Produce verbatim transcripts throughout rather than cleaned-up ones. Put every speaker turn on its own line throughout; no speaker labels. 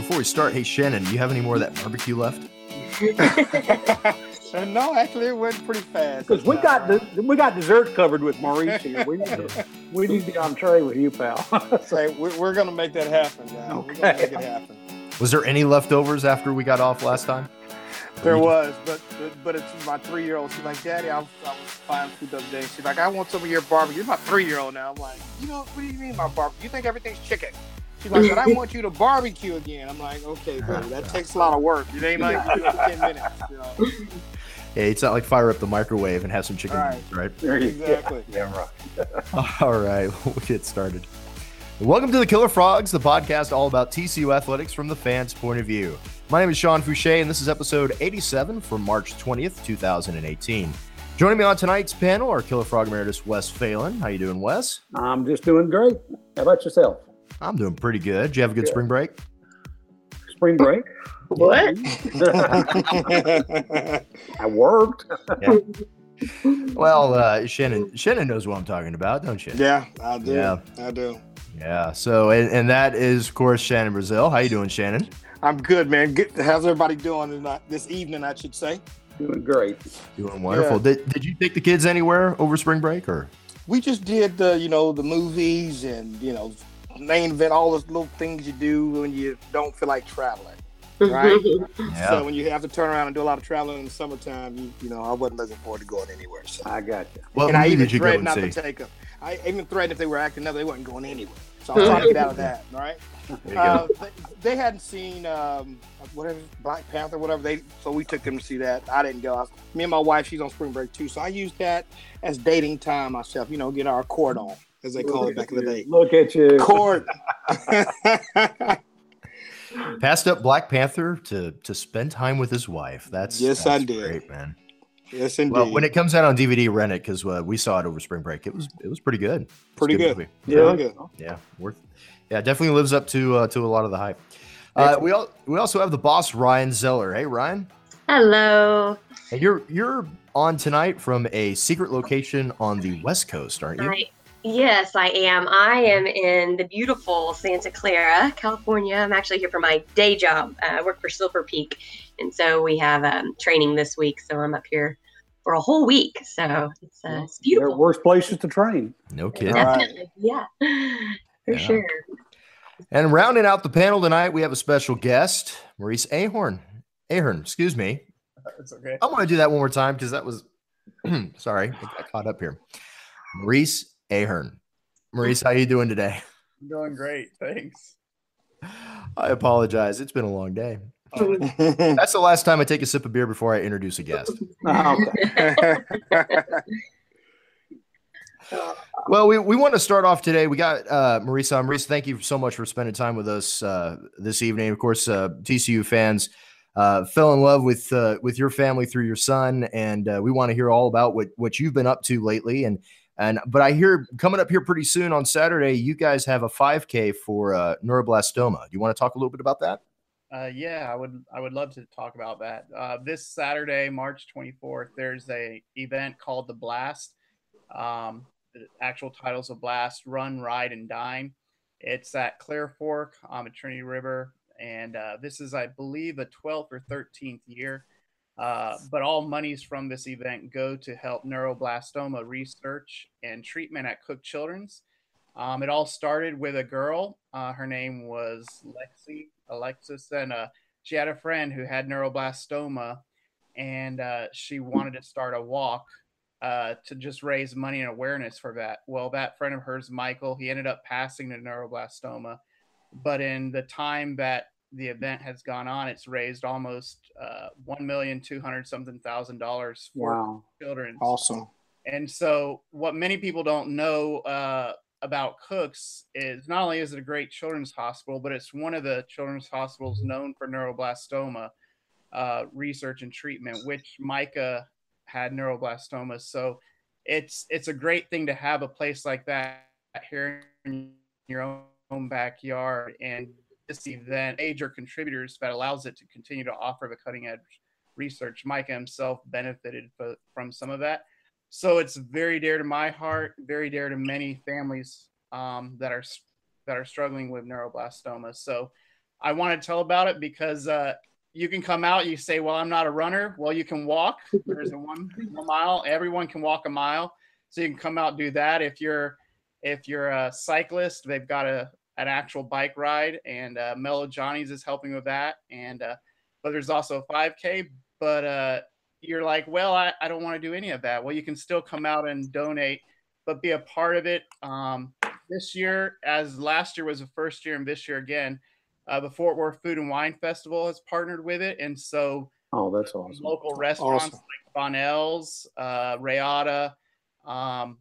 before we start, hey Shannon, do you have any more of that barbecue left?
No, actually, it went pretty fast.
Because we got the, we got dessert covered with Maurice here. We need to, we need to be on tray with you, pal.
So we're, we're going to make that happen, guys.
Okay.
We're going to make it happen.
Was there any leftovers after we got off last time?
There was, but but, but it's my three-year-old. She's like, Daddy, I was, I was buying food the other day. She's like, I want some of your barbecue. It's my three-year-old now. I'm like, you know, what do you mean my barbecue? You think everything's chicken? She's like, but I want you to barbecue again. I'm like, okay, baby, that takes a lot of work. It ain't like ten minutes. You know?
Yeah, it's not like fire up the microwave and have some chicken,
right?
right?
Exactly.
Yeah, right.
All right, we'll get started. Welcome to the Killer Frogs, the podcast all about T C U athletics from the fans' point of view. My name is Sean Fouché, and this is episode eighty-seven for March twentieth, two thousand eighteen. Joining me on tonight's panel are Killer Frog Emeritus Wes Phelan. How you doing, Wes?
I'm just doing great. How about yourself?
I'm doing pretty good. Did you have a good, good. spring break?
Spring break?
What?
I worked.
Yeah. Well, uh, Shannon, Shannon knows what I'm talking about, don't you?
Yeah, I do.
Yeah.
I do.
Yeah. So, and, and that is, of course, Shannon Brazil. How you doing, Shannon?
I'm good, man. Good. How's everybody doing tonight, this evening, I should say?
Doing great.
Doing wonderful. Yeah. Did Did you take the kids anywhere over spring break, or?
We just did the, you know, the movies and, you know, main event, all those little things you do when you don't feel like traveling, right?
Yeah.
So when you have to turn around and do a lot of traveling in the summertime, you, you know, I wasn't looking forward to going anywhere. So.
I got you.
What
and I even
did you
threatened
go
not
and
to
see?
take them. I even threatened if they were acting up, they wasn't going anywhere. So I'm trying to get out of that, right? Uh, they, they hadn't seen um, whatever Black Panther, whatever they. So we took them to see that. I didn't go. I, me and my wife, she's on spring break too, so I used that as dating time myself. You know, get our court on, as they call it back in the day.
Look at you,
court.
Passed up Black Panther to to spend time with his wife. That's
yes,
that's
I did,
great, man.
Yes, indeed.
Well, when it comes out on D V D, rent it because uh, we saw it over spring break. It was it was pretty good.
Pretty good.
good.
Yeah,
yeah,
good.
Yeah, worth. Yeah, definitely lives up to uh, to a lot of the hype. Uh, we all we also have the boss Ryan Zeller. Hey, Ryan.
Hello.
Hey, you're you're on tonight from a secret location on the West Coast, aren't you?
I, yes, I am. I am in the beautiful Santa Clara, California. I'm actually here for my day job. Uh, I work for Silver Peak, and so we have um, training this week. So I'm up here for a whole week. So it's, uh, it's beautiful.
There are worse places to train.
No kidding.
Definitely, yeah, for
Yeah.
sure.
And rounding out the panel tonight, we have a special guest, Maurice Ahern. Ahern, excuse me.
It's okay.
I'm going to do that one more time because that was, sorry, I got caught up here. Maurice Ahern. Maurice, how you doing today?
I'm doing great. Thanks.
I apologize. It's been a long day.
Oh,
That's the last time I take a sip of beer before I introduce a guest.
Oh, okay.
Well, we, we want to start off today. We got uh, Maurice on. Maurice, thank you so much for spending time with us uh, this evening. Of course, uh, T C U fans uh, fell in love with uh, with your family through your son, and uh, we want to hear all about what what you've been up to lately. And and but I hear coming up here pretty soon on Saturday, you guys have a five K for uh, neuroblastoma. Do you want to talk a little bit about that?
Uh, yeah, I would. I would love to talk about that. Uh, this Saturday, March twenty-fourth, there's a event called the Blast. Um, the actual title's a Blast: Run, Ride, and Dine. It's at Clear Fork on the Trinity River, and uh, this is, I believe, the twelfth or thirteenth year. Uh, but all monies from this event go to help neuroblastoma research and treatment at Cook Children's. Um, it all started with a girl. Uh, her name was Lexi, Alexis, and uh, she had a friend who had neuroblastoma, and uh, she wanted to start a walk uh, to just raise money and awareness for that. Well, that friend of hers, Michael, he ended up passing to neuroblastoma. But in the time that the event has gone on, it's raised almost uh, one million two hundred something thousand dollars for
Wow.
children.
Awesome.
And so, what many people don't know uh, about Cooks is not only is it a great children's hospital, but it's one of the children's hospitals known for neuroblastoma uh, research and treatment, which Micah had neuroblastoma. So it's it's a great thing to have a place like that here in your own backyard, and this event, major contributors that allows it to continue to offer the cutting edge research. Micah himself benefited f- from some of that. So it's very dear to my heart, very dear to many families um, that are that are struggling with neuroblastoma. So I want to tell about it because uh, you can come out. You say, "Well, I'm not a runner." Well, you can walk. There's a one, one mile. Everyone can walk a mile, so you can come out and do that. If you're if you're a cyclist, they've got a an actual bike ride, and uh, Mellow Johnny's is helping with that. And uh, but there's also a five K. But uh, you're like, well, I, I don't want to do any of that. Well, you can still come out and donate, but be a part of it. Um, this year, as last year was the first year, and this year again, uh, the Fort Worth Food and Wine Festival has partnered with it, and so
oh, that's awesome.
Local restaurants
Awesome.
like Bonnell's, uh, Rayada, um,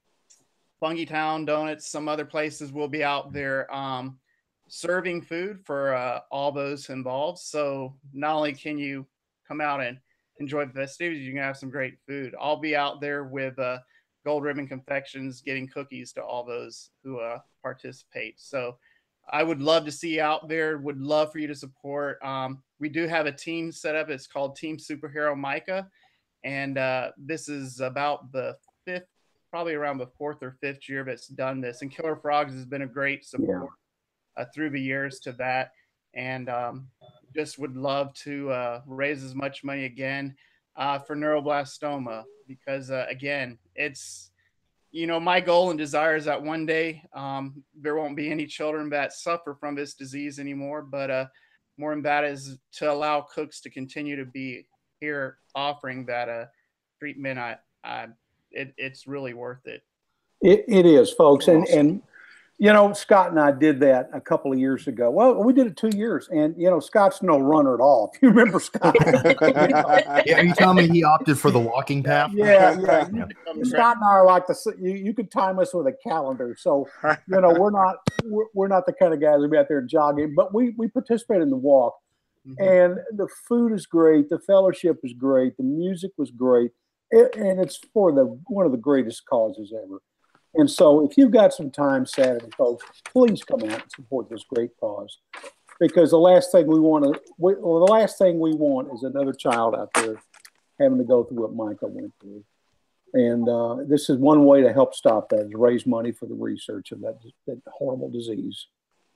Fungi Town Donuts, some other places will be out there um, serving food for uh, all those involved. So not only can you come out and enjoy the festivities, you can have some great food. I'll be out there with uh, Gold Ribbon Confections giving cookies to all those who uh, participate. So I would love to see you out there, would love for you to support. Um, we do have a team set up. It's called Team Superhero Micah. And uh, this is about the fifth, probably around the fourth or fifth year that's done this. And Killer Frogs has been a great support yeah. uh, through the years to that. And um, just would love to uh, raise as much money again uh, for neuroblastoma because, uh, again, it's, you know, my goal and desire is that one day um, there won't be any children that suffer from this disease anymore. But uh, more than that is to allow cooks to continue to be here offering that uh, treatment. I, I it, it's really worth it.
It, it is, folks. And, and, you know, Scott and I did that a couple of years ago. Well, we did it two years. And, you know, Scott's no runner at all. If you remember Scott.
Yeah, are you telling me he opted for the walking path?
Yeah, yeah. yeah. Scott and I are like the, you, you could time us with a calendar. So, you know, we're not, we're, we're not the kind of guys that be out there jogging, but we, we participate in the walk. Mm-hmm. And the food is great. The fellowship is great. The music was great. It, and it's for the, one of the greatest causes ever. And so if you've got some time Saturday, folks, please come out and support this great cause. Because the last thing we want to, we, well, the last thing we want is another child out there having to go through what Micah went through. And uh, this is one way to help stop that, is raise money for the research of that, that horrible disease.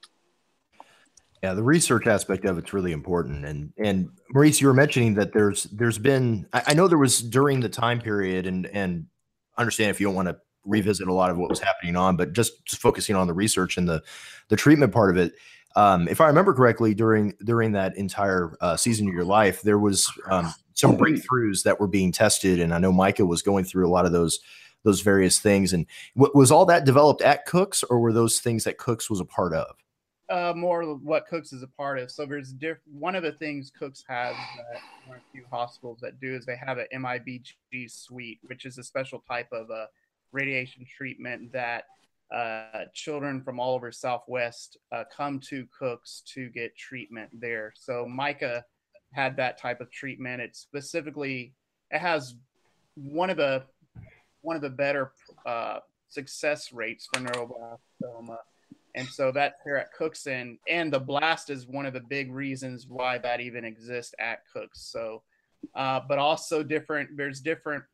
Yeah, the research aspect of it's really important. And and Maurice, you were mentioning that there's there's been, I, I know there was during the time period, and and understand if you don't want to revisit a lot of what was happening on, but just, just focusing on the research and the the treatment part of it. Um, if I remember correctly, during during that entire uh, season of your life, there was um, some breakthroughs that were being tested, and I know Micah was going through a lot of those those various things. And w- was all that developed at Cooks, or were those things that Cooks was a part of?
Uh, more of what Cooks is a part of. So there's diff- one of the things Cooks has that one or a few hospitals that do is they have an M I B G suite, which is a special type of uh, radiation treatment that uh, children from all over Southwest uh, come to Cooks to get treatment there. So Micah had that type of treatment. It's specifically, it has one of the one of the better uh, success rates for neuroblastoma. And so that's here at Cooks, and, and the blast is one of the big reasons why that even exists at Cooks. So, uh, but also different, there's different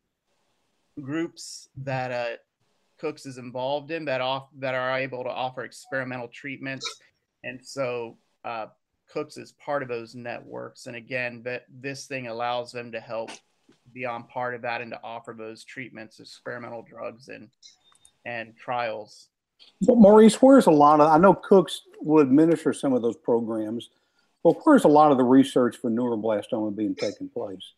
groups that uh, Cooks is involved in that off that are able to offer experimental treatments. And so uh, Cooks is part of those networks. And again, that this thing allows them to help be on part of that and to offer those treatments, experimental drugs and, and trials.
Well, Maurice, where's a lot of, I know Cooks will administer some of those programs, but where's a lot of the research for neuroblastoma being taken place?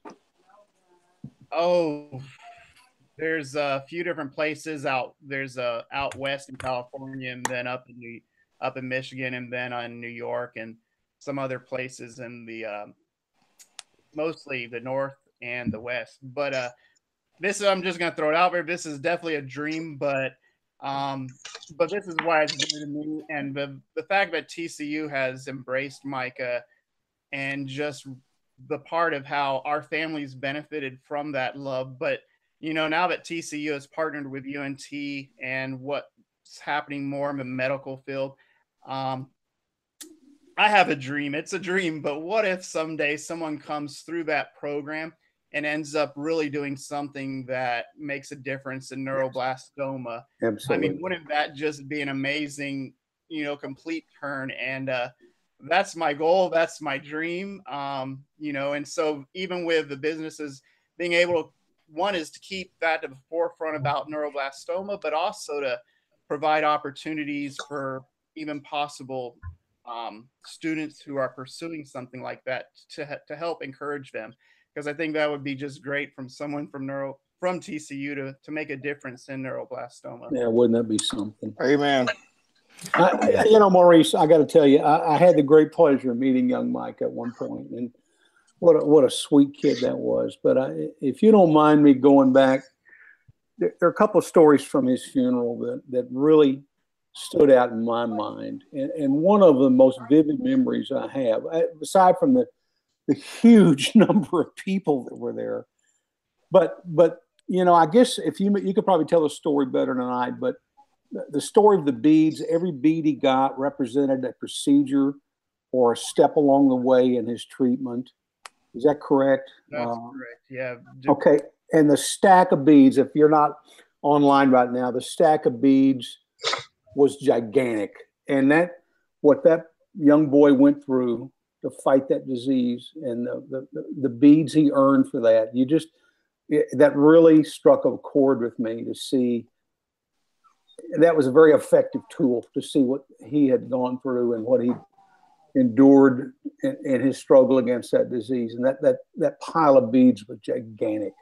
Oh, there's a few different places out. There's uh, out west in California, and then up in New, up in Michigan, and then on New York, and some other places in the um, mostly the north and the west. But uh, this is, I'm just gonna throw it out there. This is definitely a dream, but um, but this is why it's new to me, and the the fact that T C U has embraced Micah and just the part of how our families benefited from that love. But you know, now that T C U has partnered with U N T and what's happening more in the medical field, um, I have a dream. It's a dream, but what if someday someone comes through that program and ends up really doing something that makes a difference in neuroblastoma?
Absolutely.
I mean, wouldn't that just be an amazing, you know, complete turn? And uh, that's my goal. That's my dream. Um, you know, and so even with the businesses being able to, one is to keep that to the forefront about neuroblastoma, but also to provide opportunities for even possible um, students who are pursuing something like that to, to help encourage them. Because I think that would be just great from someone from neuro from T C U to, to make a difference in neuroblastoma.
Yeah, wouldn't that be something?
Amen.
I, I, you know, Maurice, I got to tell you, I, I had the great pleasure of meeting young Mike at one point, and what a, what a sweet kid that was. But I, if you don't mind me going back, there, there are a couple of stories from his funeral that, that really stood out in my mind. And, and one of the most vivid memories I have, aside from the, the huge number of people that were there, but, but you know, I guess if you, you could probably tell the story better than I, but the story of the beads, every bead he got represented a procedure or a step along the way in his treatment. Is that correct?
That's
uh,
correct. Yeah.
Okay. And the stack of beads, if you're not online right now, the stack of beads was gigantic. And that, what that young boy went through to fight that disease and the, the, the beads he earned for that, you just, it, that really struck a chord with me to see. That was a very effective tool to see what he had gone through and what he endured in, in his struggle against that disease. And that, that, that pile of beads was gigantic,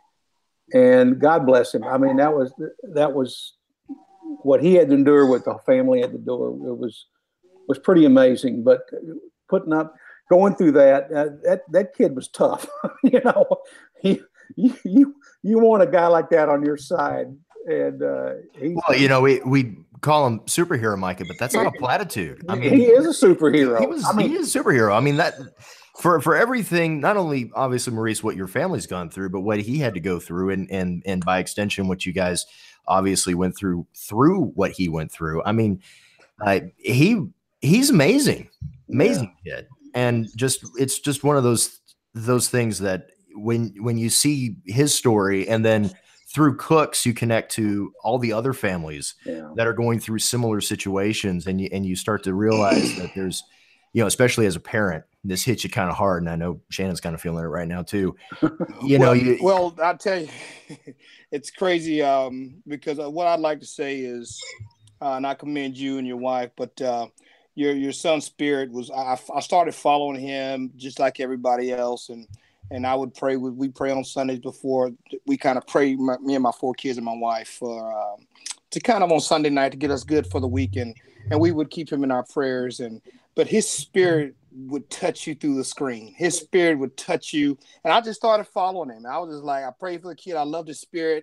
and God bless him. I mean, that was, that was what he had to endure, what the family had to endure. It was, was pretty amazing, but putting up, going through that, uh, that, that kid was tough. you know, he, you, you, you want a guy like that on your side. And uh, he's,
well, you know, we we call him superhero, Micah, but that's not a platitude. I mean,
he is a superhero.
He was,
I mean,
he is a superhero. I mean, that for for everything, not only obviously, Maurice, what your family's gone through, but what he had to go through, and and and by extension, what you guys obviously went through through what he went through. I mean, uh, he he's amazing, amazing yeah. kid, and just it's just one of those those things that when when you see his story, and then through Cooks, you connect to all the other families yeah. that are going through similar situations, and you and you start to realize that there's, you know, especially as a parent, this hits you kind of hard. And I know Shannon's kind of feeling it right now too. You
well,
know, you,
well, I'll tell you, it's crazy um, because what I'd like to say is, uh, and I commend you and your wife, but uh, your your son's spirit was. I, I started following him just like everybody else, and. And I would pray. We pray on Sundays before we kind of pray. My, me and my four kids and my wife for um, to kind of on Sunday night to get us good for the weekend. And we would keep him in our prayers. And but his spirit would touch you through the screen. His spirit would touch you. And I just started following him. I was just like, I prayed for the kid. I loved his spirit.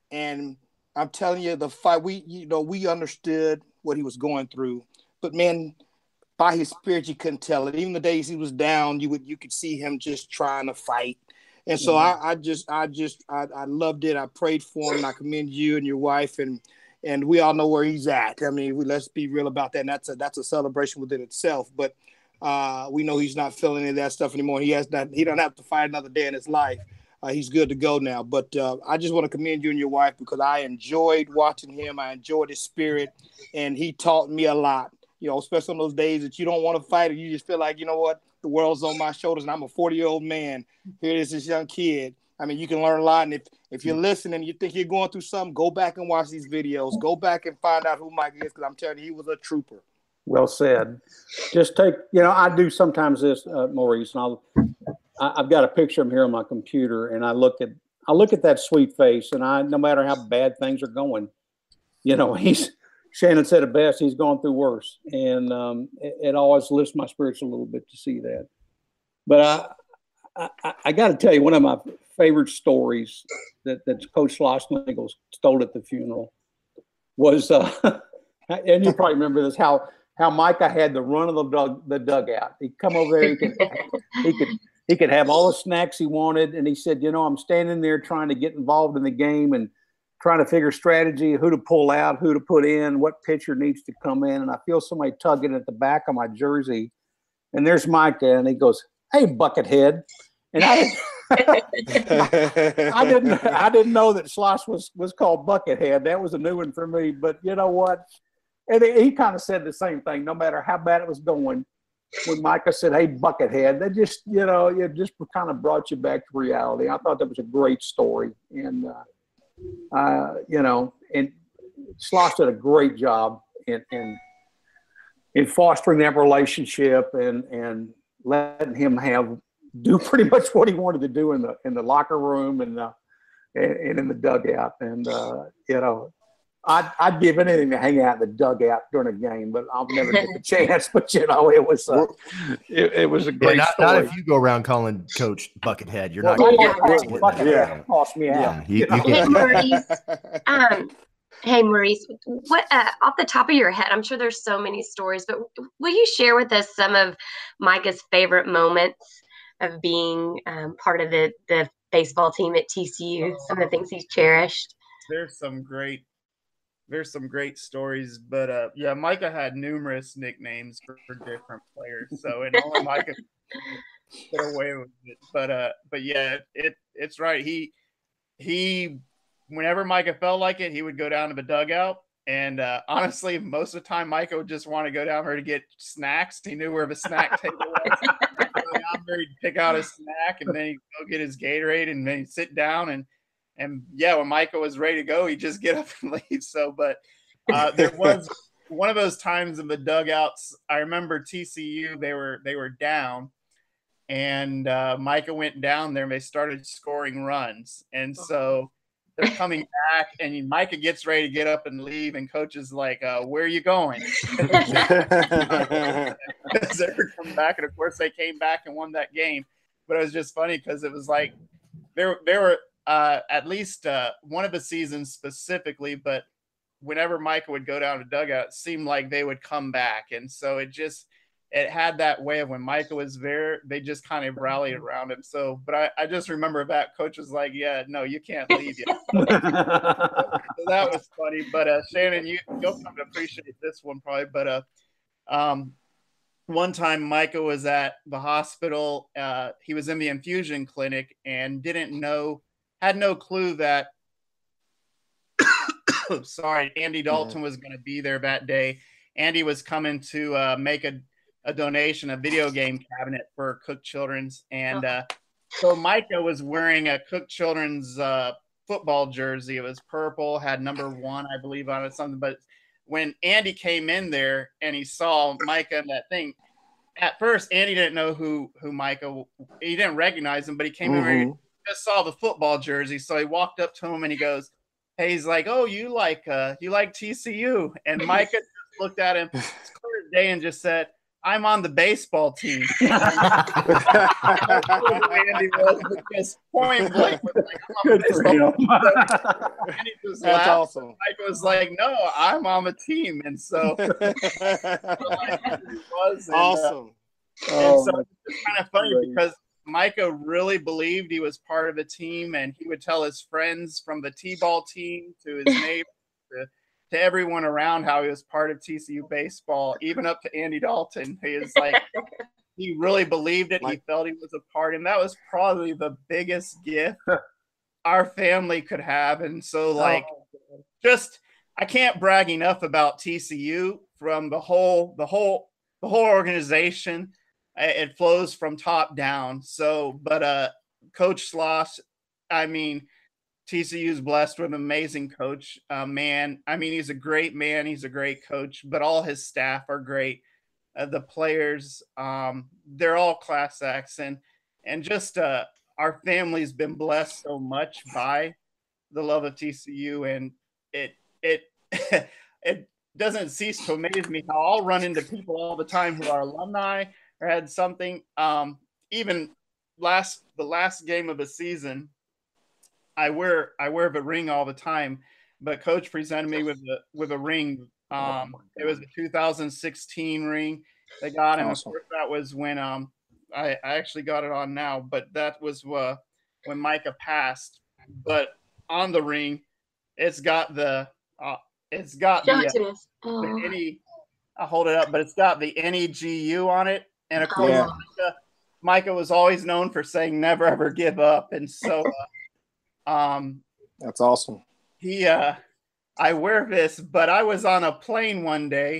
And I'm telling you, the fight. We you know we understood what he was going through. But man. By his spirit, you couldn't tell it. Even the days he was down, you would you could see him just trying to fight. And so mm-hmm. I, I just I just I, I loved it. I prayed for him. And I commend you and your wife, and and we all know where he's at. I mean, we, let's be real about that. And that's a that's a celebration within itself. But uh, we know he's not feeling any of that stuff anymore. He has not. He don't have to fight another day in his life. Uh, he's good to go now. But uh, I just want to commend you and your wife because I enjoyed watching him. I enjoyed his spirit, and he taught me a lot. You know, especially on those days that you don't want to fight, or you just feel like, you know what, the world's on my shoulders, and I'm a forty-year-old man. Here is this young kid. I mean, you can learn a lot. And if, if you're listening and you think you're going through something, go back and watch these videos. Go back and find out who Mike is, because I'm telling you, he was a trooper.
Well said. Just take, you know, I do sometimes this, uh, Maurice, and I'll, I, I've got a picture of him here on my computer, and I look at, I look at that sweet face, and I, no matter how bad things are going, you know, he's, Shannon said it best, he's gone through worse. And um, it, it always lifts my spirits a little bit to see that. But I I, I got to tell you, one of my favorite stories that, that Coach Schlossnagle told at the funeral was, uh, and you probably remember this, how how Micah had the run of the, dug, the dugout. He'd come over there, he could, he could he could have all the snacks he wanted. And he said, you know, I'm standing there trying to get involved in the game and trying to figure strategy, who to pull out, who to put in, what pitcher needs to come in. And I feel somebody tugging at the back of my jersey. And there's Micah, and he goes, hey, Buckethead. And I didn't, I didn't, I didn't know that Schloss was, was called Buckethead. That was a new one for me. But you know what? And he kind of said the same thing. No matter how bad it was going, when Micah said, "Hey, Buckethead," that just, you know, it just kind of brought you back to reality. I thought that was a great story. And, uh, uh, you know, and Sloss did a great job in, in, in fostering that relationship and, and letting him have, do pretty much what he wanted to do in the, in the locker room and, uh, and, and in the dugout. And, uh, you know, I'd, I'd give anything to hang out in the dugout during a game, but I'll never get the chance. But, you know, it was uh, it, it was a great
yeah, not,
story.
not if you go around calling Coach Buckethead. You're
well,
not
yeah,
going
to Buckethead
yeah.
cost me out.
Yeah, you,
You know?
you
Hey,
can.
Maurice. Um, hey, Maurice. What uh, off the top of your head? I'm sure there's so many stories, but will you share with us some of Micah's favorite moments of being um, part of the the baseball team at T C U? Some of the things he's cherished.
There's some great. There's some great stories, but uh, yeah, Micah had numerous nicknames for, for different players. So, and only Micah get away with it. But uh, but yeah, it, it it's right. He he, whenever Micah felt like it, he would go down to the dugout. And uh, honestly, most of the time, Micah would just want to go down there to get snacks. He knew where the snack table was. Go down there, he'd pick out a snack, and then he'd go get his Gatorade, and then he'd sit down and. And yeah, when Micah was ready to go, he'd just get up and leave. So, but uh, there was one of those times in the dugouts. I remember T C U, they were they were down, and uh, Micah went down there and they started scoring runs. And so they're coming back, and Micah gets ready to get up and leave, and coach is like, uh, "Where are you going?" Because they were coming back, and of course they came back and won that game. But it was just funny because it was like there there were. Uh, at least uh, one of the seasons specifically, but whenever Micah would go down to dugout, it seemed like they would come back. And so it just, it had that way of when Micah was there, they just kind of rallied around him. So, but I, I just remember that coach was like, yeah, no, you can't leave yet. So that was funny. But uh, Shannon, you, you'll come to appreciate this one probably. But uh, um, one time Micah was at the hospital. Uh, he was in the infusion clinic and didn't know, had no clue that, sorry, Andy Dalton was going to be there that day. Andy was coming to uh, make a, a donation, a video game cabinet for Cook Children's. And uh, so Micah was wearing a Cook Children's uh, football jersey. It was purple, had number one, I believe, on it, something. But when Andy came in there and he saw Micah and that thing, at first, Andy didn't know who, who Micah, he didn't recognize him, but he came mm-hmm. in and just saw the football jersey. So he walked up to him and he goes, hey, he's like, oh, you like uh, you like T C U. And Micah just looked at him, it's clear as day, and just said, I'm on the baseball team. Andy was just point blank. Was like, I'm on the baseball team. So Andy just That's laughed. Awesome. Micah was like, no, I'm on the team. And so, so like, he was. And, awesome. Uh, oh, and so it's kind of funny great. Because Micah really believed he was part of the team, and he would tell his friends from the T-ball team to his neighbors to, to everyone around how he was part of T C U baseball, even up to Andy Dalton. He is like, he really believed it. He felt he was a part, and that was probably the biggest gift our family could have. And so, like, oh. just I can't brag enough about T C U from the whole, the whole, the whole organization. It flows from top down. So, but uh, Coach Sloss, I mean, T C U's blessed with an amazing coach. Uh, man, I mean, he's a great man. He's a great coach, but all his staff are great. Uh, the players, um, they're all class acts. And, and just uh, our family's been blessed so much by the love of T C U. And it, it, it doesn't cease to amaze me how I'll run into people all the time who are alumni or had something. Um, even last the last game of the season, I wear I wear the ring all the time, but Coach presented me with a with a ring. Um, oh it was a two thousand sixteen ring they got, and awesome. Of course that was when um I, I actually got it on now, but that was uh, when Micah passed. But on the ring, it's got the uh, it's got Show the, it uh, oh. the any. I'll hold it up, but it's got the N E G U on it. And of course, yeah. Micah, Micah was always known for saying never ever give up. And so uh, um,
that's awesome.
He, uh, I wear this, but I was on a plane one day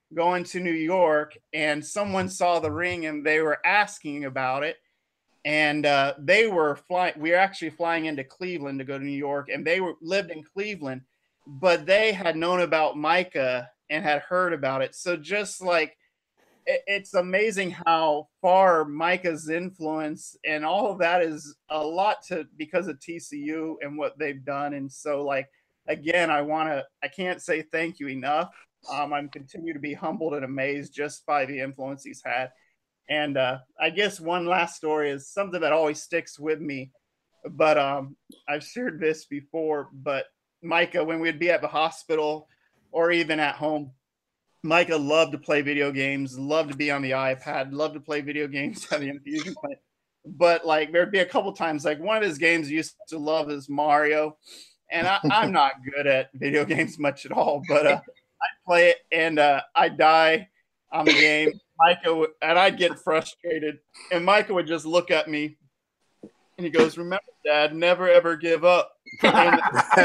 going to New York, and someone saw the ring and they were asking about it. And uh, they were flying. We were actually flying into Cleveland to go to New York, and they were lived in Cleveland, but they had known about Micah and had heard about it. So just like, it, it's amazing how far Micah's influence and all of that is a lot to because of T C U and what they've done. And so, like, again, I want to. I can't say thank you enough. Um, I'm continue to be humbled and amazed just by the influence he's had. And uh, I guess one last story is something that always sticks with me, but um, I've shared this before, but Micah, when we'd be at the hospital or even at home, Micah loved to play video games, loved to be on the iPad, loved to play video games at the infusion clinic. But like there'd be a couple times, like one of his games he used to love is Mario. And I, I'm not good at video games much at all, but uh, I'd play it and uh, I'd die on the game. Micah would, and I'd get frustrated, and Micah would just look at me, and he goes, "Remember, Dad, never ever give up." And,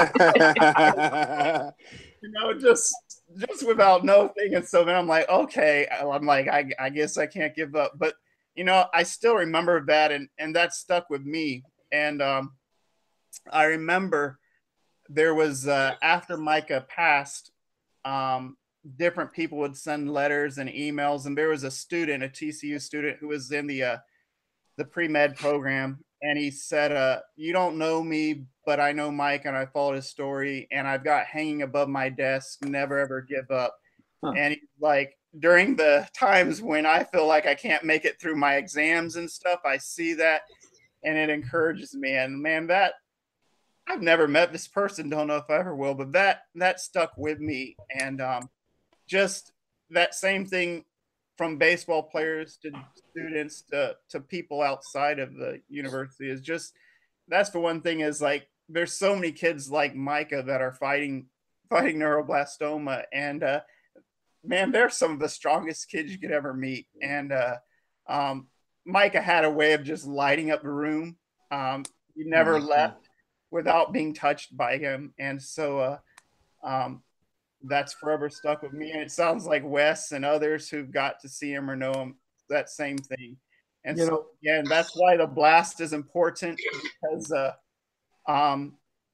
you know, just just without no thing. And so then I'm like, okay, I'm like, I, I guess I can't give up. But you know, I still remember that, and and that stuck with me. And um, I remember there was uh, after Micah passed. Um, different people would send letters and emails, and there was a student, a T C U student, who was in the uh, the pre-med program, and he said, uh, "You don't know me, but I know Mike, and I followed his story, and I've got hanging above my desk, never ever give up." Huh. And he's like, during the times when I feel like I can't make it through my exams and stuff, I see that, and it encourages me. And man, that I've never met this person, don't know if I ever will, but that that stuck with me. And um, just that same thing from baseball players to students to, to people outside of the university is just, that's the one thing is like, there's so many kids like Micah that are fighting, fighting neuroblastoma. And uh, man, they're some of the strongest kids you could ever meet. And uh, um, Micah had a way of just lighting up the room. Um, he never mm-hmm. left without being touched by him. And so, uh, um, that's forever stuck with me. And it sounds like Wes and others who've got to see him or know him, that same thing. And you so, know, again, that's why the blast is important, because uh, um,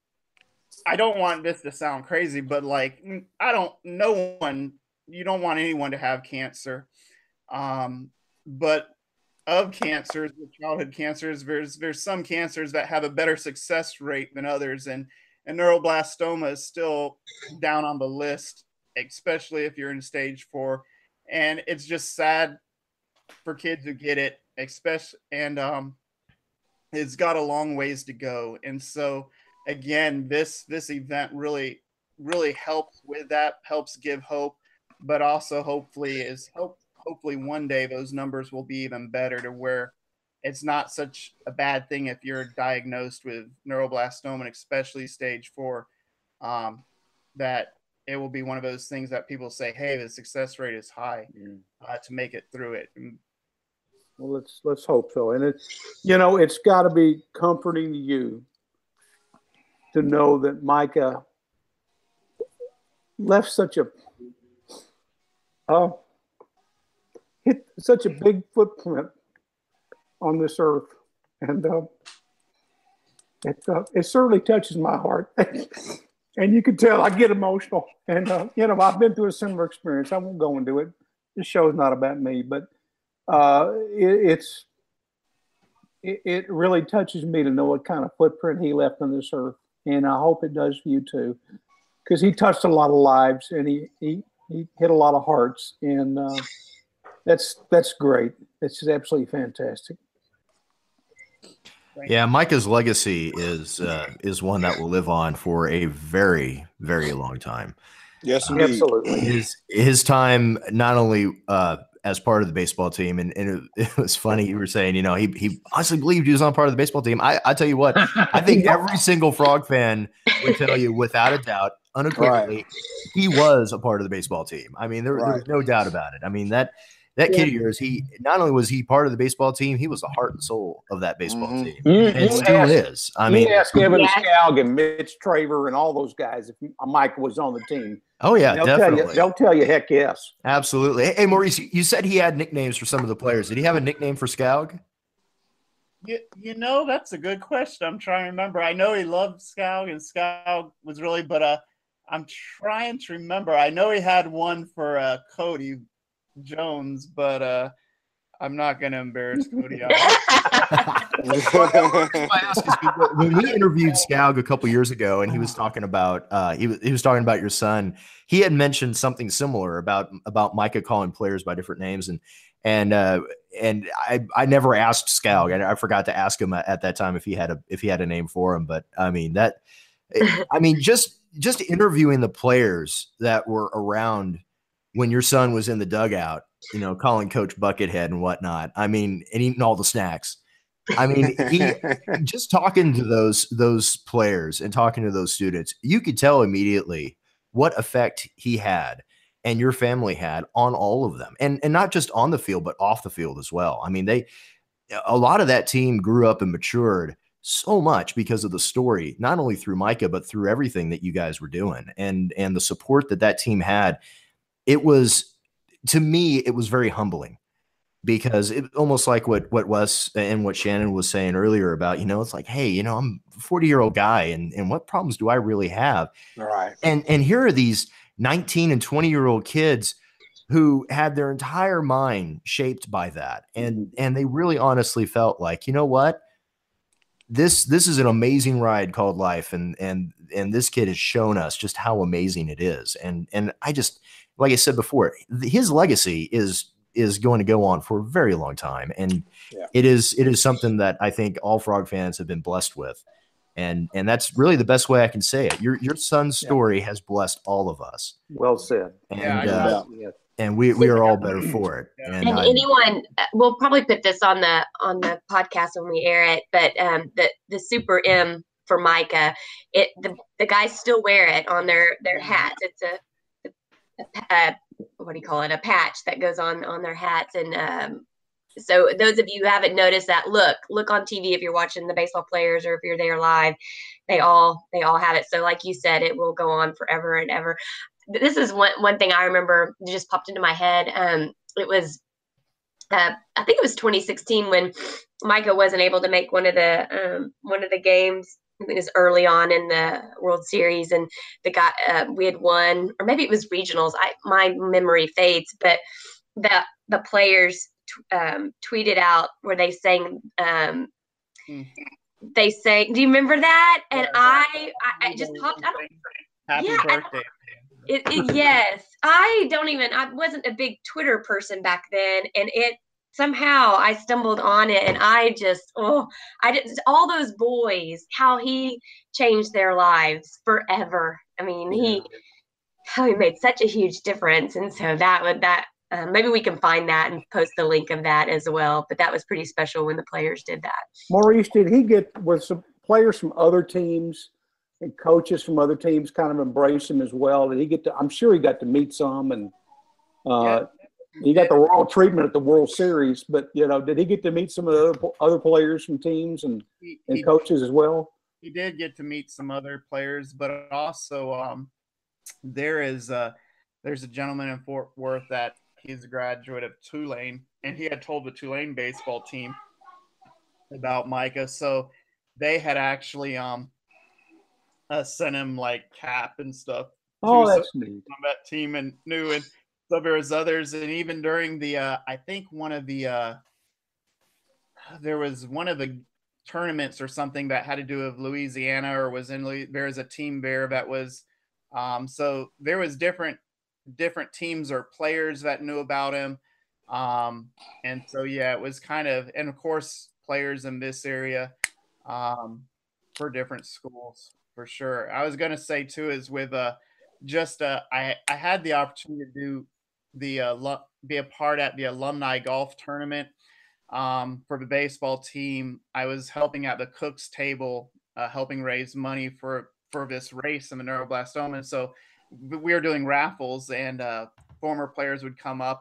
I don't want this to sound crazy, but like, I don't, no one, you don't want anyone to have cancer. Um, but of cancers, with childhood cancers, there's, there's some cancers that have a better success rate than others. And And neuroblastoma is still down on the list, especially if you're in stage four. And it's just sad for kids who get it, especially, and um, it's got a long ways to go. And so, again, this this event really, really helps with that, helps give hope, but also hopefully is hope. Hopefully one day those numbers will be even better to where it's not such a bad thing if you're diagnosed with neuroblastoma, and especially stage four, um, that it will be one of those things that people say, hey, the success rate is high uh, to make it through it. And,
well, let's, let's hope so. And it's, you know, it's got to be comforting to you to know that Micah left such a, uh, hit such a big footprint on this earth, and uh, it uh, it certainly touches my heart, and you can tell I get emotional. And uh, you know, I've been through a similar experience. I won't go into it. This show's not about me, but uh, it, it's it, it really touches me to know what kind of footprint he left on this earth, and I hope it does for you too, because he touched a lot of lives, and he he he hit a lot of hearts, and uh, that's that's great. It's just absolutely fantastic.
Yeah, Micah's legacy is uh, is one that will live on for a very, very long time.
Yes,
uh,
absolutely.
His his time not only uh, as part of the baseball team, and, and it, it was funny you were saying, you know, he he honestly believed he was on part of the baseball team. I I tell you what, I think every single Frog fan would tell you without a doubt, unequivocally, right. he was a part of the baseball team. I mean, there, right. there's no doubt about it. I mean that. that
Yeah.
kid of yours, he not only was he part of the baseball team, he was the heart and soul of that baseball
Mhm.
team.
You,
And
you
still
ask,
is. I
you
mean,
ask Evan
Yes.
Scoug and Mitch Traver and all those guys if Mike was on the team.
oh yeah,
They'll
definitely.
tell you. They'll tell you, heck yes.
Absolutely. Hey, hey, Maurice, you said he had nicknames for some of the players. Did he have a nickname for Scoug?
You, you know, that's a good question. I'm trying to remember. I know he loved Scoug, and Scoug was really, but uh, I'm trying to remember. I know he had one for uh, Cody Jones, but uh, I'm not going to embarrass Cody.
When we interviewed Scoug a couple years ago, and he was talking about uh, he was he was talking about your son, he had mentioned something similar about about Micah calling players by different names, and and uh, and I I never asked Scoug, and I forgot to ask him at that time if he had a if he had a name for him, but I mean that I mean just just interviewing the players that were around when your son was in the dugout, you know, calling Coach Buckethead and whatnot. I mean, and eating all the snacks. I mean, he just talking to those those players and talking to those students, you could tell immediately what effect he had and your family had on all of them, and and not just on the field, but off the field as well. I mean, they a lot of that team grew up and matured so much because of the story, not only through Micah, but through everything that you guys were doing, and and the support that that team had. It was, to me, it was very humbling. Because it almost like what what Wes and what Shannon was saying earlier about, you know, it's like, hey, you know, I'm a forty year old guy, and and what problems do I really have?
Right.
And and here are these nineteen and twenty year old kids who had their entire mind shaped by that, and and they really honestly felt like, you know what, this this is an amazing ride called life, and and and this kid has shown us just how amazing it is, and and I just, like I said before, his legacy is. is going to go on for a very long time. And
yeah.
it is, it is something that I think all Frog fans have been blessed with. And, and that's really the best way I can say it. Your, your son's story yeah. has blessed all of us.
Well said.
And,
yeah,
uh, and we, we are all better for it.
Yeah.
And,
and
I,
anyone, we'll probably put this on the, on the podcast when we air it, but um, the, the Super M for Micah, it, the, the guys still wear it on their, their hats. It's a, a, a what do you call it? A patch that goes on on their hats. And um, so those of you who haven't noticed that, look, look on T V if you're watching the baseball players or if you're there live, they all they all have it. So like you said, it will go on forever and ever. This is one one thing I remember just popped into my head. Um, it was uh, I think it was twenty sixteen when Micah wasn't able to make one of the um, one of the games. I think it was early on in the World Series, and the guy uh, we had won, or maybe it was regionals. I my memory fades, but the the players t- um, tweeted out where they sang. Um,
mm.
They sang. Do you remember that? And yeah, I, I, I just popped. I don't,
Happy
yeah,
birthday!
It, it, yes, I don't even. I wasn't a big Twitter person back then, and it. Somehow I stumbled on it, and I just, oh, I didn't, all those boys, how he changed their lives forever. I mean, he, how he made such a huge difference. And so that would, that, uh, maybe we can find that and post the link of that as well. But that was pretty special when the players did that.
Maurice, did he get, with some players from other teams and coaches from other teams kind of embrace him as well? Did he get to, I'm sure he got to meet some, and, uh, yeah. He got the royal treatment at the World Series, but, you know, did he get to meet some of the other, other players from teams and,
he,
and
he,
coaches as well?
He did get to meet some other players, but also um, there is a, there's a gentleman in Fort Worth that he's a graduate of Tulane, and he had told the Tulane baseball team about Micah. So they had actually um, uh, sent him like cap and stuff.
Oh, that's neat.
On that team and knew and. So there was others, and even during the, uh, I think one of the, uh, there was one of the tournaments or something that had to do with Louisiana or was in, there was a team there that was, um, so there was different, different teams or players that knew about him. Um, and so, yeah, it was kind of, and of course, players in this area um, for different schools, for sure. I was going to say, too, is with uh, just, uh, I, I had the opportunity to do the uh, be a part at the alumni golf tournament um, for the baseball team. I was helping at the Cook's table, uh, helping raise money for, for this race in the neuroblastoma. So we were doing raffles, and uh, former players would come up.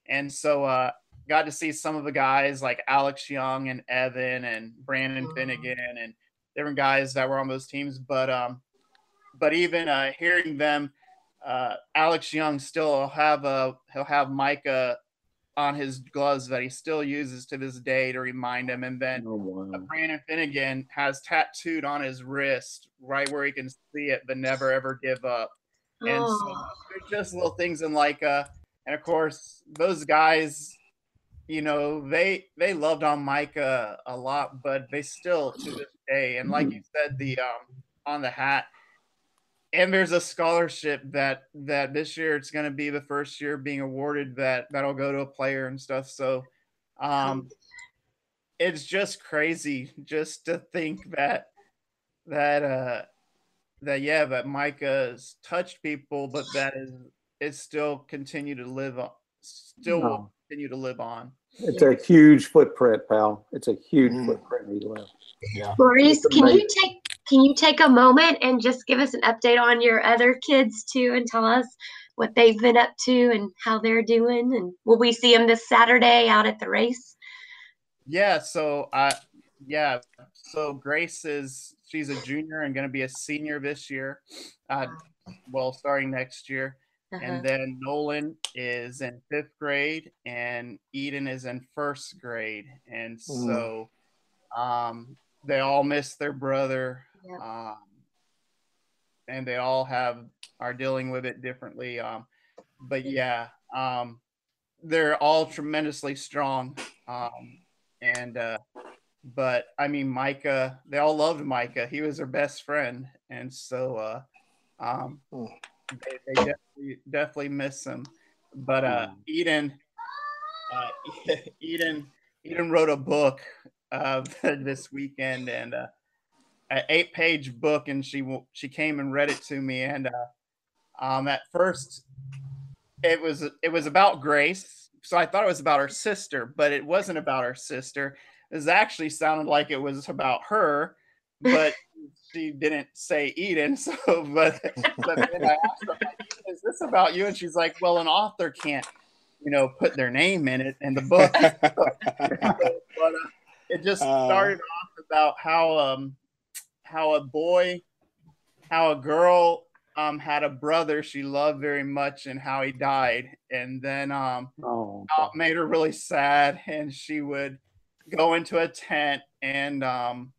And so uh, got to see some of the guys like Alex Young and Evan and Brandon Finnegan and different guys that were on those teams. But um, but even uh, hearing them, uh, Alex Young still have a he'll have Micah on his gloves that he still uses to this day to remind him. And then
Oh, wow.
uh, Brandon Finnegan has tattooed on his wrist right where he can see it, but never ever give up. And so
Oh.
there's just little things in like, uh, and of course those guys, you know, they they loved on Micah a lot, but they still to this day. And like you said, the um, on the hat. And there's a scholarship that that this year it's going to be the first year being awarded that that'll go to a player and stuff. So um, it's just crazy just to think that that uh, that yeah that Micah's touched people, but that is it still continue to live on, still
No.
will continue to live on.
It's a huge footprint, pal. It's a huge
Mm.
footprint he left.
Yeah.
Maurice,
It's
can you
amazing.
take can you take a moment and just give us an update on your other kids too, and tell us what they've been up to and how they're doing? And will we see them this Saturday out at the race?
Yeah, so I yeah, so Grace is she's a junior and going to be a senior this year. Uh, well, starting next year.
Uh-huh.
And then Nolan is in fifth grade and Eden is in first grade. And so um, they all miss their brother.
Yep.
Um, and they all have are dealing with it differently. Um, but yeah, um, they're all tremendously strong. Um, and uh, but I mean, Micah, they all loved Micah. He was their best friend. And so uh, um, they, they definitely definitely miss him. But uh, Eden, uh, Eden, Eden wrote a book uh, this weekend, and uh, an eight-page book, and she she came and read it to me. And uh, um, at first, it was it was about Grace, so I thought it was about her sister, but it wasn't about her sister. It actually sounded like it was about her, but she didn't say Eden. So, but, but then I asked her, like, "Is this about you?" And she's like, "Well, an author can't, you know, put their name in it in the book." But uh, it just started uh, off about how um how a boy, how a girl um had a brother she loved very much, and how he died, and then um
oh,
it made her really sad, and she would go into a tent, and um,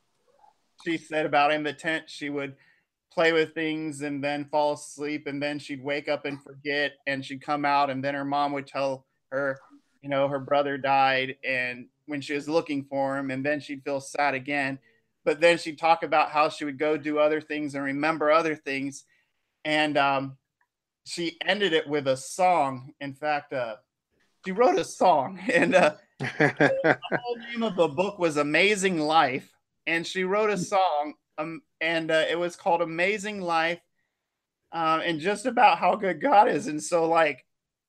she said about in the tent she would play with things and then fall asleep, and then she'd wake up and forget, and she'd come out, and then her mom would tell her, you know, her brother died, and when she was looking for him, and then she'd feel sad again, but then she'd talk about how she would go do other things and remember other things, and um, she ended it with a song. In fact, uh, she wrote a song, and uh, the whole name of the book was Amazing Life, and she wrote a song, um, and uh, it was called Amazing Life, uh, and just about how good God is. And so, like,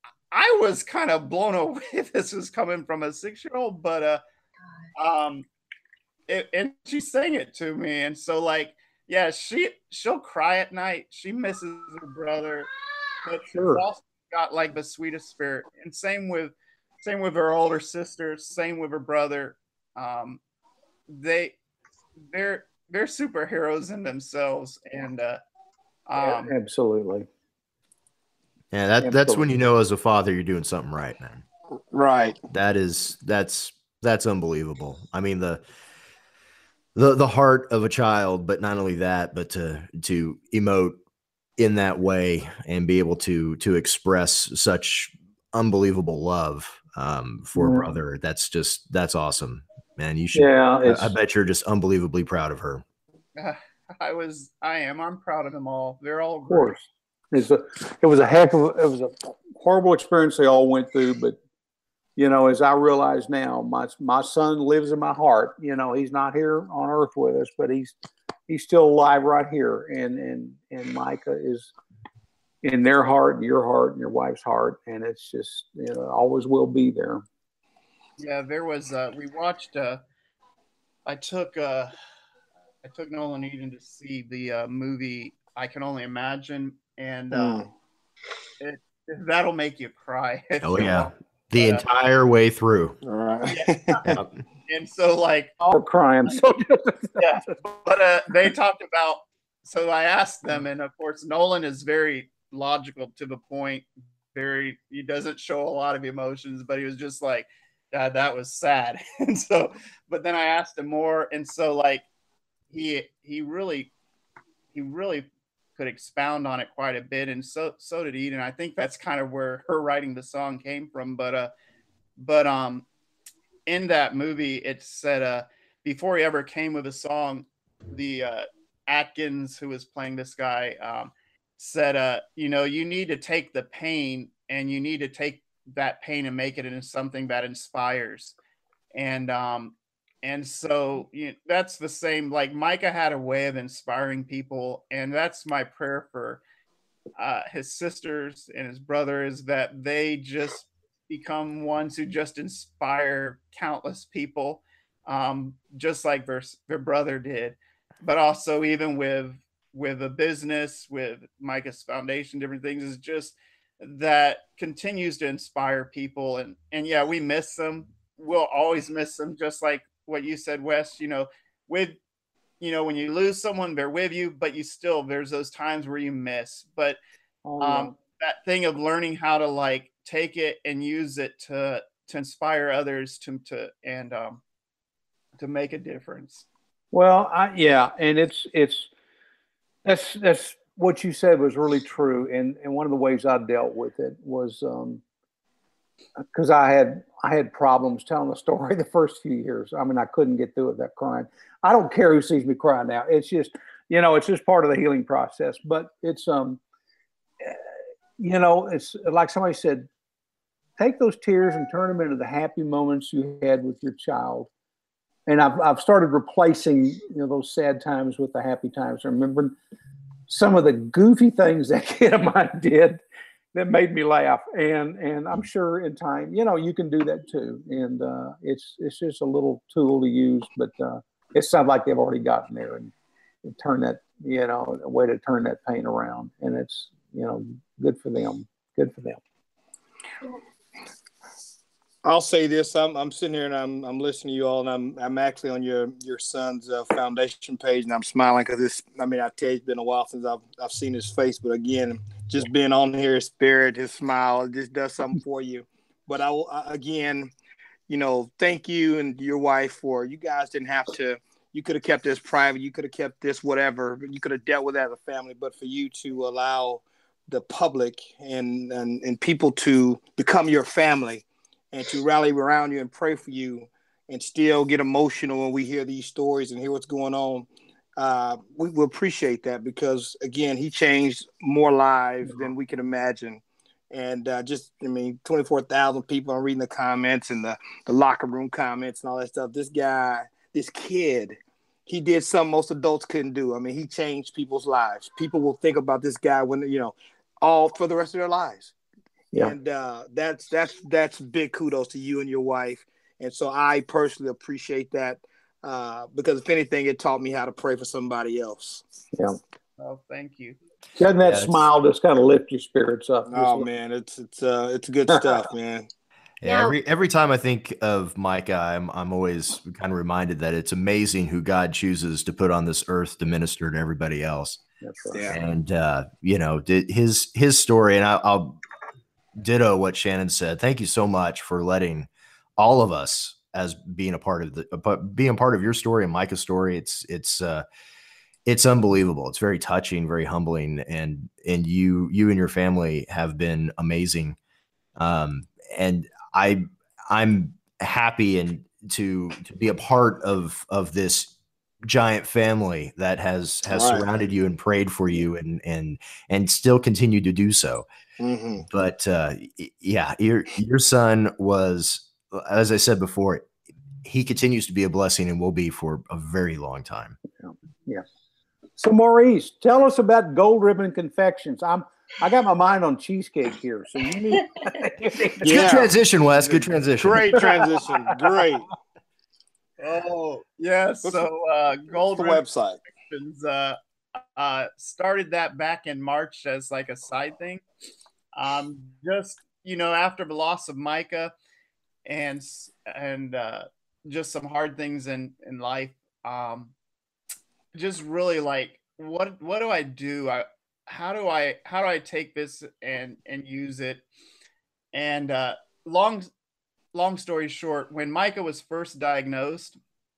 I was kind of blown away this was coming from a six-year-old, but uh, um, it, and she sang it to me, and so, like, yeah, she she'll cry at night. She misses her brother, but
sure.
she's also got like the sweetest spirit, and same with. Same with her older sister. Same with her brother. Um, they, they're they're superheroes in themselves, and uh, um,
absolutely.
Yeah, that
absolutely.
That's when you know as a father you're doing something right, man.
Right.
That is that's that's unbelievable. I mean the the the heart of a child, but not only that, but to to emote in that way and be able to to express such unbelievable love um for
yeah.
a brother. That's just that's awesome, man. You should
yeah
I, I bet you're just unbelievably proud of her.
uh, I was I am I'm proud of them all. They're all
of course great. It's a, it was a heck of a, it was a horrible experience they all went through, but you know, as I realize now, my my son lives in my heart. You know, he's not here on earth with us, but he's he's still alive right here, and and and Micah is in their heart, and your heart, and your wife's heart, and it's just, you know, always will be there.
Yeah, there was. Uh, we watched. Uh, I took. Uh, I took Nolan Eden to see the uh, movie I Can Only Imagine, and uh,
mm.
it that'll make you cry.
Oh yeah, the but, entire uh, way through.
All right.
Yeah. And so like
all crying. So
yeah, but uh, they talked about. So I asked them, and of course Nolan is very logical to the point. Very, he doesn't show a lot of emotions, but he was just like, God, that was sad. And so, but then I asked him more, and so like he he really he really could expound on it quite a bit, and so so did Eden. I think that's kind of where her writing the song came from. But uh, but um, in that movie, it said uh, before he ever came with a song, the uh, Atkins, who was playing this guy, um, said, uh, you know, you need to take the pain and you need to take that pain and make it into something that inspires. And um, and so you know, that's the same. Like Micah had a way of inspiring people, and that's my prayer for uh, his sisters and his brother, is that they just become ones who just inspire countless people, um, just like their, their brother did. But also even with with a business, with Micah's Foundation, different things, is just that continues to inspire people. And and yeah, we miss them. We'll always miss them, just like what you said, Wes. You know, with you know, when you lose someone, they're with you, but you still, there's those times where you miss. But
oh, yeah.
um, that thing of learning how to like take it and use it to to inspire others to to and um, to make a difference.
Well, I, yeah, and it's it's that's that's what you said was really true, and and one of the ways I dealt with it was um, because I had I had problems telling the story the first few years. I mean, I couldn't get through it without crying. I don't care who sees me cry now. It's just, you know, it's just part of the healing process. But it's um, you know, it's like somebody said, take those tears and turn them into the happy moments you had with your child. And I've I've started replacing, you know, those sad times with the happy times. I remember some of the goofy things that kid of mine did that made me laugh. And and I'm sure in time, you know, you can do that too. And uh, it's it's just a little tool to use, but uh, it sounds like they've already gotten there and, and turn that, you know, a way to turn that pain around. And it's, you know, good for them. Good for them.
I'll say this: I'm I'm sitting here and I'm I'm listening to you all, and I'm I'm actually on your your son's uh, foundation page, and I'm smiling because it's. I mean, I tell you, it's been a while since I've I've seen his face, but again, just being on here, his spirit, his smile, it just does something for you. But I will again, you know, thank you and your wife for you guys didn't have to. You could have kept this private. You could have kept this whatever. You could have dealt with that as a family. But for you to allow the public and and, and people to become your family, and to rally around you and pray for you, and still get emotional when we hear these stories and hear what's going on. Uh, we, we appreciate that because, again, he changed more lives than we can imagine. And uh, just, I mean, twenty-four thousand people are reading the comments and the, the locker room comments and all that stuff. This guy, this kid, he did something most adults couldn't do. I mean, he changed people's lives. People will think about this guy when, you know, all for the rest of their lives. Yeah. And uh, that's that's that's big kudos to you and your wife. And so I personally appreciate that uh, because if anything, it taught me how to pray for somebody else.
Yeah.
Oh, thank you.
Doesn't that yeah, smile just kind of lift your spirits up?
Oh man, it's it's uh, it's good stuff, man.
Yeah, every every time I think of Micah, I'm I'm always kind of reminded that it's amazing who God chooses to put on this earth to minister to everybody else.
That's right.
Yeah.
And uh, you know, his his story, and I, I'll. ditto what Shannon said. Thank you so much for letting all of us as being a part of the being part of your story and Micah's story. It's it's uh, it's unbelievable. It's very touching, very humbling, and and you you and your family have been amazing. Um, and I I'm happy and to to be a part of of this giant family that has has right. surrounded you and prayed for you and and and still continue to do so.
Mm-hmm.
But uh, yeah, your your son was, as I said before, he continues to be a blessing and will be for a very long time.
Yeah. yeah. So Maurice, tell us about Gold Ribbon Confections. I'm I got my mind on cheesecake here, so you need.
It's yeah. Good transition, Wes. Good transition.
Great transition. Great.
Oh yes. Yeah, so uh, Gold Ribbon
website
uh, uh, started that back in March as like a side thing. Um, just, you know, after the loss of Micah and, and, uh, just some hard things in, in life, um, just really like, what, what do I do? I, how do I, how do I take this and, and use it? And, uh, long, long story short, when Micah was first diagnosed,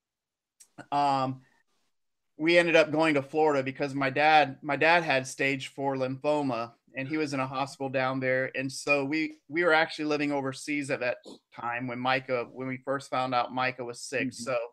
um, we ended up going to Florida because my dad, my dad had stage four lymphoma and he was in a hospital down there. And so we, we were actually living overseas at that time when Micah, when we first found out Micah was sick. Mm-hmm. So,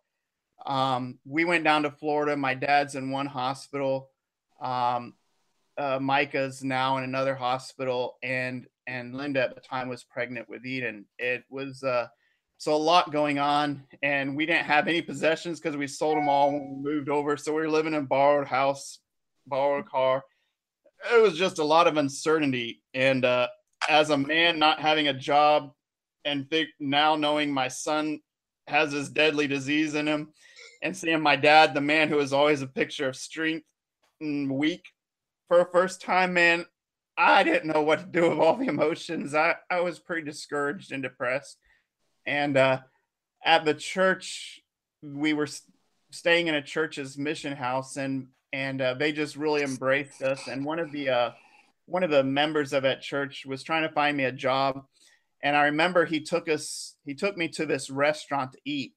um, we went down to Florida. My dad's in one hospital. Um, uh, Micah's now in another hospital, and, and Linda at the time was pregnant with Eden. It was, uh, so a lot going on, and we didn't have any possessions because we sold them all when we moved over. So we were living in a borrowed house, borrowed car. It was just a lot of uncertainty. And uh, as a man not having a job and think now knowing my son has this deadly disease in him and seeing my dad, the man who was always a picture of strength and weak, for a first time, man, I didn't know what to do with all the emotions. I, I was pretty discouraged and depressed. And uh, at the church, we were st- staying in a church's mission house, and and uh, they just really embraced us. And one of the uh, one of the members of that church was trying to find me a job, and I remember he took us, he took me to this restaurant to eat.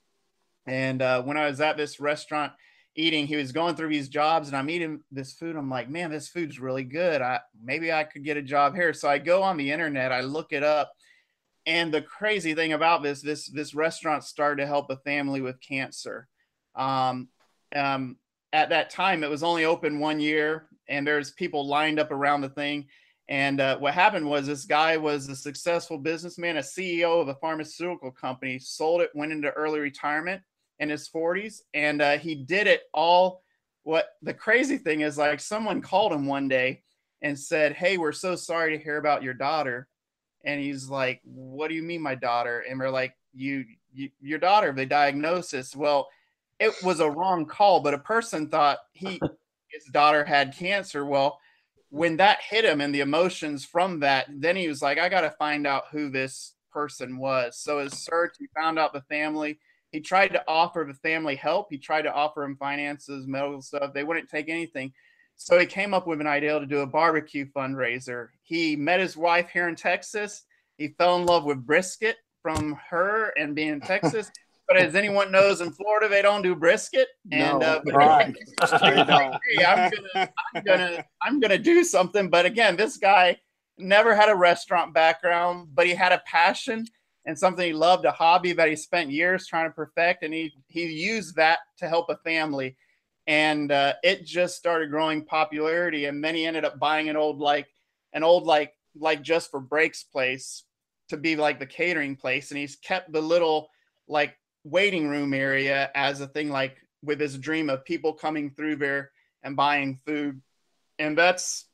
And uh, when I was at this restaurant eating, he was going through these jobs, and I'm eating this food. I'm like, man, this food's really good. I maybe I could get a job here. So I go on the internet, I look it up. And the crazy thing about this, this, this restaurant started to help a family with cancer. Um, um, at that time, it was only open one year, and there's people lined up around the thing. And uh, what happened was this guy was a successful businessman, a C E O of a pharmaceutical company, sold it, went into early retirement in his forties. And uh, he did it all. What the crazy thing is, like, someone called him one day and said, hey, we're so sorry to hear about your daughter. And he's like, what do you mean, my daughter? And we're like, you, you your daughter, the diagnosis. Well, it was a wrong call, but a person thought he, his daughter had cancer. Well, when that hit him and the emotions from that, then he was like, I got to find out who this person was. So his search, he found out the family. He tried to offer the family help. He tried to offer him finances, medical stuff. They wouldn't take anything. So he came up with an idea to do a barbecue fundraiser. He met his wife here in Texas. He fell in love with brisket from her and being in Texas. But as anyone knows, in Florida, they don't do brisket. And
no,
uh,
right.
like, hey, I'm gonna, I'm gonna, I'm gonna do something. But again, this guy never had a restaurant background, but he had a passion and something he loved, a hobby that he spent years trying to perfect. And he he used that to help a family. And uh, it just started growing popularity. And then he ended up buying an old, like an old, like, like Just for Breaks place to be like the catering place. And he's kept the little like waiting room area as a thing, like with his dream of people coming through there and buying food. And that's,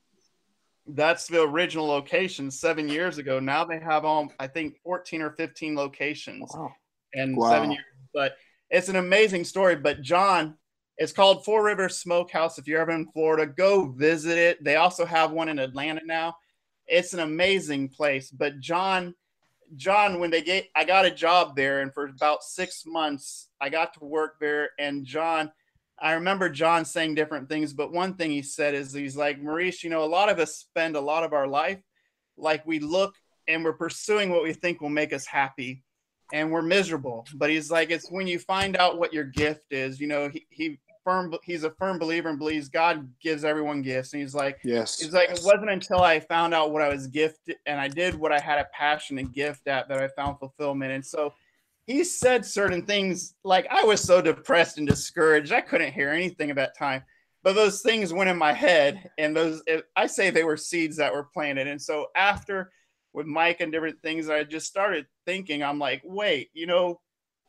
that's the original location seven years ago. Now they have, um, I think fourteen or fifteen locations
wow.
in
wow.
seven years, but it's an amazing story. But John, it's called Four Rivers Smokehouse. If you're ever in Florida, go visit it. They also have one in Atlanta now. It's an amazing place. But John, John, when they get, I got a job there, and for about six months, I got to work there. And John, I remember John saying different things, but one thing he said is he's like, Maurice, you know, a lot of us spend a lot of our life, like we look and we're pursuing what we think will make us happy, and we're miserable. But he's like, it's when you find out what your gift is, you know, he, he firm, he's a firm believer and believes God gives everyone gifts. And he's like,
yes,
he's like,
yes.
It wasn't until I found out what I was gifted and I did what I had a passion and gift at that I found fulfillment. And so he said certain things, like I was so depressed and discouraged. I couldn't hear anything at that time, but those things went in my head, and those, I say they were seeds that were planted. And so after with Mike and different things, I just started thinking, I'm like, wait, you know,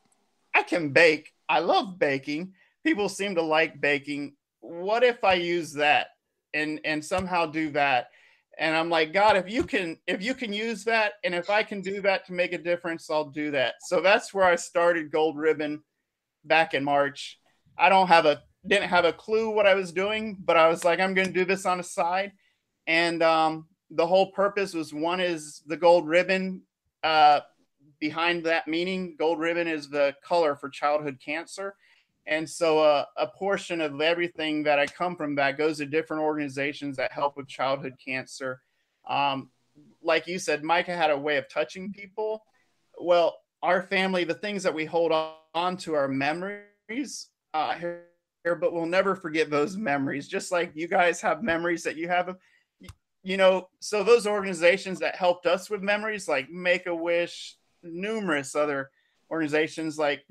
I can bake. I love baking. People seem to like baking. What if I use that and, and somehow do that? And I'm like, God, if you can, if you can use that, and if I can do that to make a difference, I'll do that. So that's where I started Gold Ribbon back in March. I don't have a, didn't have a clue what I was doing, but I was like, I'm going to do this on the side. And um, the whole purpose was, one is the gold ribbon. Uh, behind that meaning, gold ribbon is the color for childhood cancer. And so uh, a portion of everything that I come from that goes to different organizations that help with childhood cancer. Um, like you said, Micah had a way of touching people. Well, our family, the things that we hold on to are memories uh, here, but we'll never forget those memories. Just like you guys have memories that you have, you know, so those organizations that helped us with memories, like Make-A-Wish, numerous other organizations, like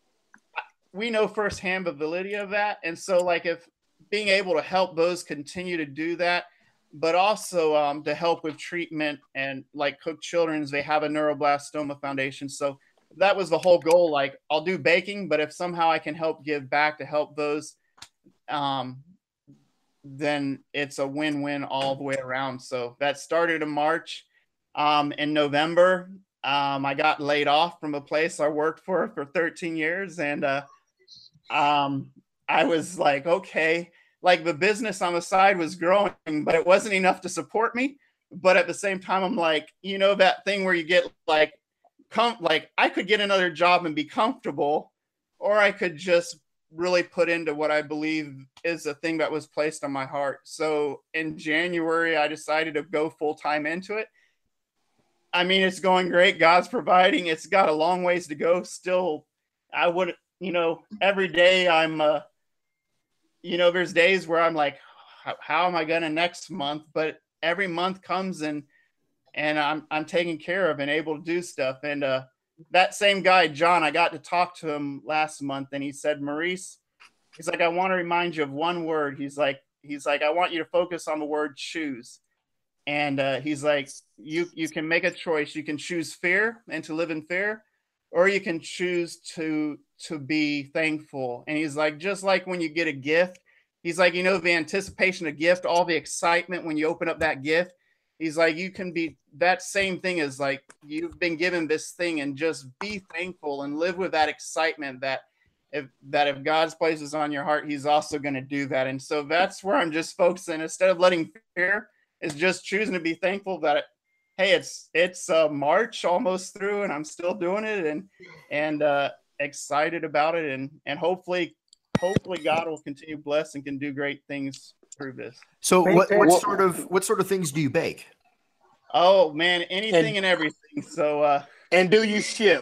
we know firsthand the validity of that. And so like if being able to help those continue to do that, but also um, to help with treatment, and like Cook Children's, they have a neuroblastoma foundation. So that was the whole goal. Like I'll do baking, but if somehow I can help give back to help those, um, then it's a win-win all the way around. So that started in March. Um, in November, um, I got laid off from a place I worked for for thirteen years. And uh, um, I was like, okay, like the business on the side was growing, but it wasn't enough to support me. But at the same time, I'm like, you know, that thing where you get like, com- like I could get another job and be comfortable, or I could just really put into what I believe is a thing that was placed on my heart. So in January, I decided to go full time into it. I mean, it's going great. God's providing. It's got a long ways to go still. I would, you know, every day I'm, uh, you know, there's days where I'm like, how, how am I going to next month? But every month comes and, and I'm, I'm taken care of and able to do stuff. And, uh, that same guy, John, I got to talk to him last month, and he said, Maurice, he's like, I want to remind you of one word. He's like, he's like, I want you to focus on the word choose. And uh, he's like, you, you can make a choice. You can choose fear and to live in fear, or you can choose to, to be thankful. And he's like, just like when you get a gift, he's like, you know, the anticipation of gift, all the excitement when you open up that gift. He's like, you can be that same thing as like, you've been given this thing, and just be thankful and live with that excitement that if, that if God's places on your heart, he's also going to do that. And so that's where I'm just focusing. Instead of letting fear, is just choosing to be thankful that, hey, it's, it's uh, March almost through, and I'm still doing it, and, and uh, excited about it. And, and hopefully, hopefully God will continue to bless and can do great things through this.
So what, what sort of what sort of things do you bake?
Oh man, anything and,
and
everything. So uh
and do you ship?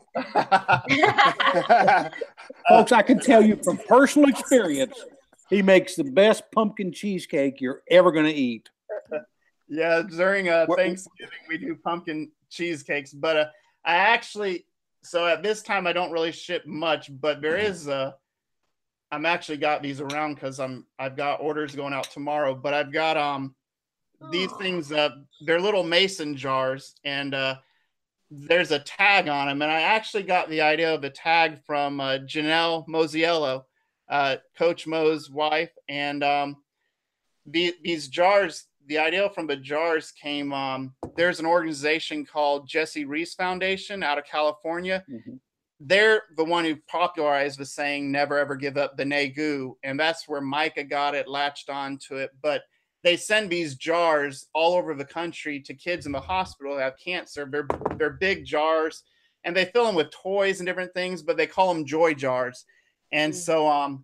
Folks, I can tell you from personal experience, he makes the best pumpkin cheesecake you're ever going to eat.
Yeah, during uh Thanksgiving we do pumpkin cheesecakes, but uh I actually, so at this time I don't really ship much, but there is uh I'm actually got these around because I'm I've got orders going out tomorrow, but I've got um these things, uh they're little mason jars, and uh there's a tag on them, and I actually got the idea of the tag from uh, Janelle Mosiello, uh Coach Mo's wife. And um the, these jars, the idea from the jars came, um there's an organization called Jesse Reese Foundation out of California. Mm-hmm. They're the one who popularized the saying, never ever give up the Negu. And that's where Micah got it, latched on to it. But they send these jars all over the country to kids in the hospital who have cancer. They're, they're big jars, and they fill them with toys and different things, but they call them joy jars. And so um,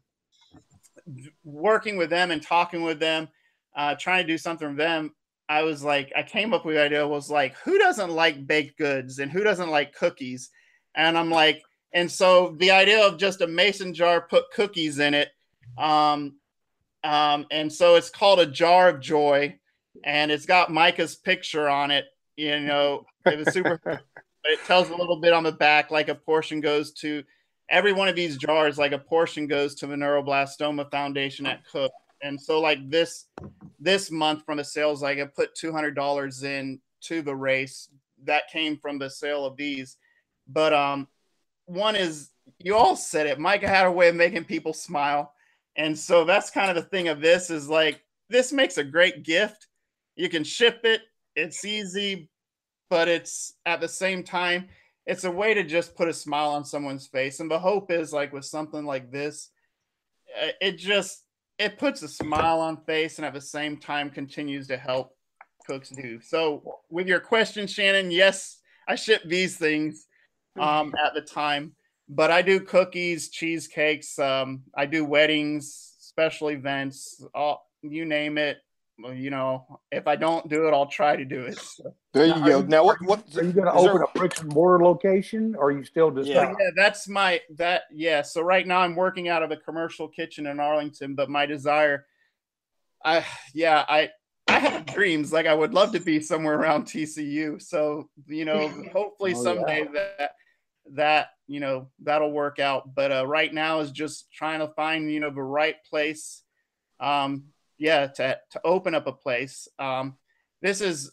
working with them and talking with them, uh, trying to do something with them, I was like, I came up with the idea, was like, who doesn't like baked goods and who doesn't like cookies? And I'm like, and so the idea of just a mason jar, put cookies in it. Um, um, and so it's called a Jar of Joy, and it's got Micah's picture on it. You know, it was super, but it tells a little bit on the back, like a portion goes to every one of these jars, like a portion goes to the Neuroblastoma Foundation at Cook. And so like this, this month from the sales, like I put two hundred dollars in to the race that came from the sale of these. But um, one is, you all said it, Micah had a way of making people smile. And so that's kind of the thing of this, is like, this makes a great gift. You can ship it. It's easy, but it's at the same time, it's a way to just put a smile on someone's face. And the hope is, like with something like this, it just, it puts a smile on face, and at the same time continues to help cooks do. So with your question, Shannon, yes, I ship these things um, at the time, but I do cookies, cheesecakes. Um, I do weddings, special events, all, you name it. Well, you know, if I don't do it, I'll try to do it. So.
There you
now,
go.
Are you,
now, what, what
are you going to open there... a bricks and mortar location, or are you still just?
Yeah.
So, yeah, that's my that. Yeah. So right now I'm working out of a commercial kitchen in Arlington, but my desire, I yeah, I I have dreams. Like I would love to be somewhere around T C U. So you know, hopefully
oh,
someday
yeah.
that that you know that'll work out. But uh, right now is just trying to find you know the right place. Um, yeah, to to open up a place. Um, this is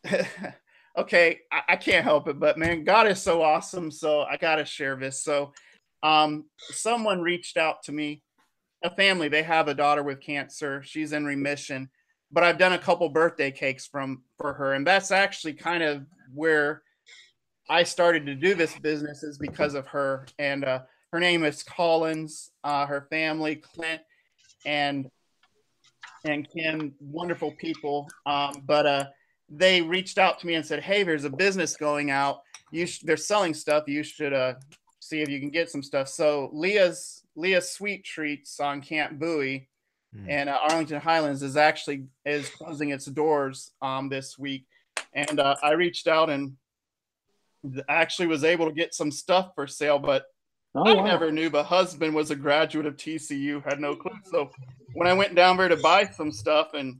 okay. I, I can't help it, but man, God is so awesome. So I gotta share this. So, um, someone reached out to me, a family. They have a daughter with cancer. She's in remission, but I've done a couple birthday cakes from for her, and that's actually kind of where I started to do this business is because of her. And uh, her name is Collins. Uh, her family, Clint, and and Kim, wonderful people. Um, but uh, they reached out to me and said, "Hey, there's a business going out. You sh- they're selling stuff. You should uh, see if you can get some stuff." So Leah's Leah's Sweet Treats on Camp Bowie mm. and uh, Arlington Highlands is actually is closing its doors um, this week. And uh, I reached out and actually was able to get some stuff for sale, but oh, I wow. never knew the husband was a graduate of T C U, had no clue. So when I went down there to buy some stuff, and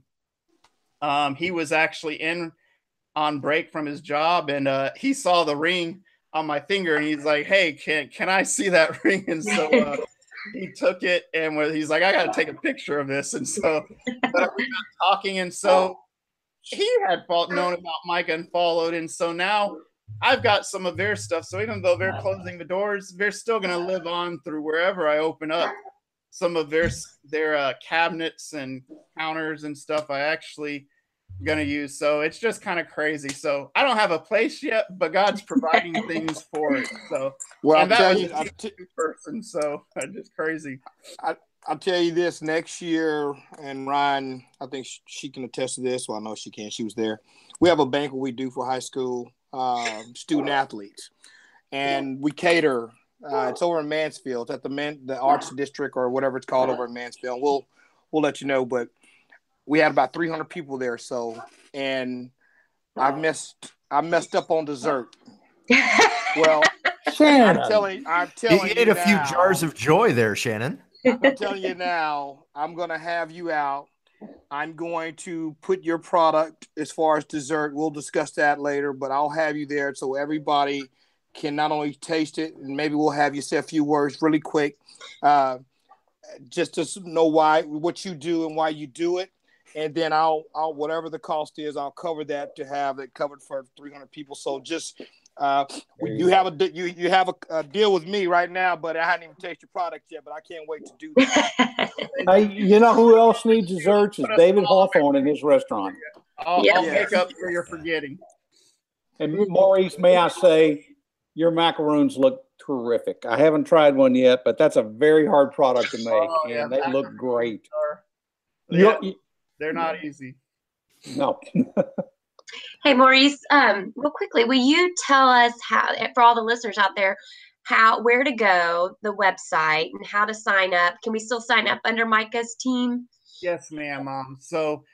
um, he was actually in on break from his job, and uh, he saw the ring on my finger, and he's like, "Hey, can can I see that ring?" And so uh, he took it, and he's like, "I got to take a picture of this." And so uh, we got talking, and so he had known about Micah and followed, and so now I've got some of their stuff. So even though they're closing the doors, they're still going to live on through wherever I open up. Some of their their uh, cabinets and counters and stuff I actually going to use. So it's just kind of crazy. So I don't have a place yet, but God's providing things for it. So
well,
and
I'll
that
tell
was
you,
a I'll t- person. So just crazy.
I, I'll tell you this next year, and Ryan, I think she can attest to this. Well, I know she can. She was there. We have a banquet we do for high school uh, student athletes, and we cater. Uh, it's over in Mansfield. It's at the Man- the Arts District or whatever it's called over in Mansfield. We'll we'll let you know, but we had about three hundred people there. So, and I messed I messed up on dessert. Well,
Shannon.
I'm telling I'm telling
you
you,
ate a
now,
few jars of joy there, Shannon.
I'm telling you now, I'm gonna have you out. I'm going to put your product as far as dessert. We'll discuss that later, but I'll have you there so everybody can not only taste it, and maybe we'll have you say a few words really quick, uh, just to know why, what you do and why you do it. And then I'll, I'll, whatever the cost is, I'll cover that to have it covered for three hundred people. So just, uh, you have a, you, you have a, a deal with me right now, but I hadn't even tasted your product yet, but I can't wait to do that.
Hey, you know who else needs desserts is David Hawthorne in his restaurant.
I'll,
yeah.
I'll make up for your forgetting.
And Maurice, may I say, your macaroons look terrific. I haven't tried one yet, but that's a very hard product to make, oh, yeah, and they look great.
Are, yeah, they're not easy.
No.
Hey, Maurice, um, real quickly, will you tell us how, for all the listeners out there, how where to go, the website, and how to sign up? Can we still sign up under Micah's team?
Yes, ma'am. Um, so,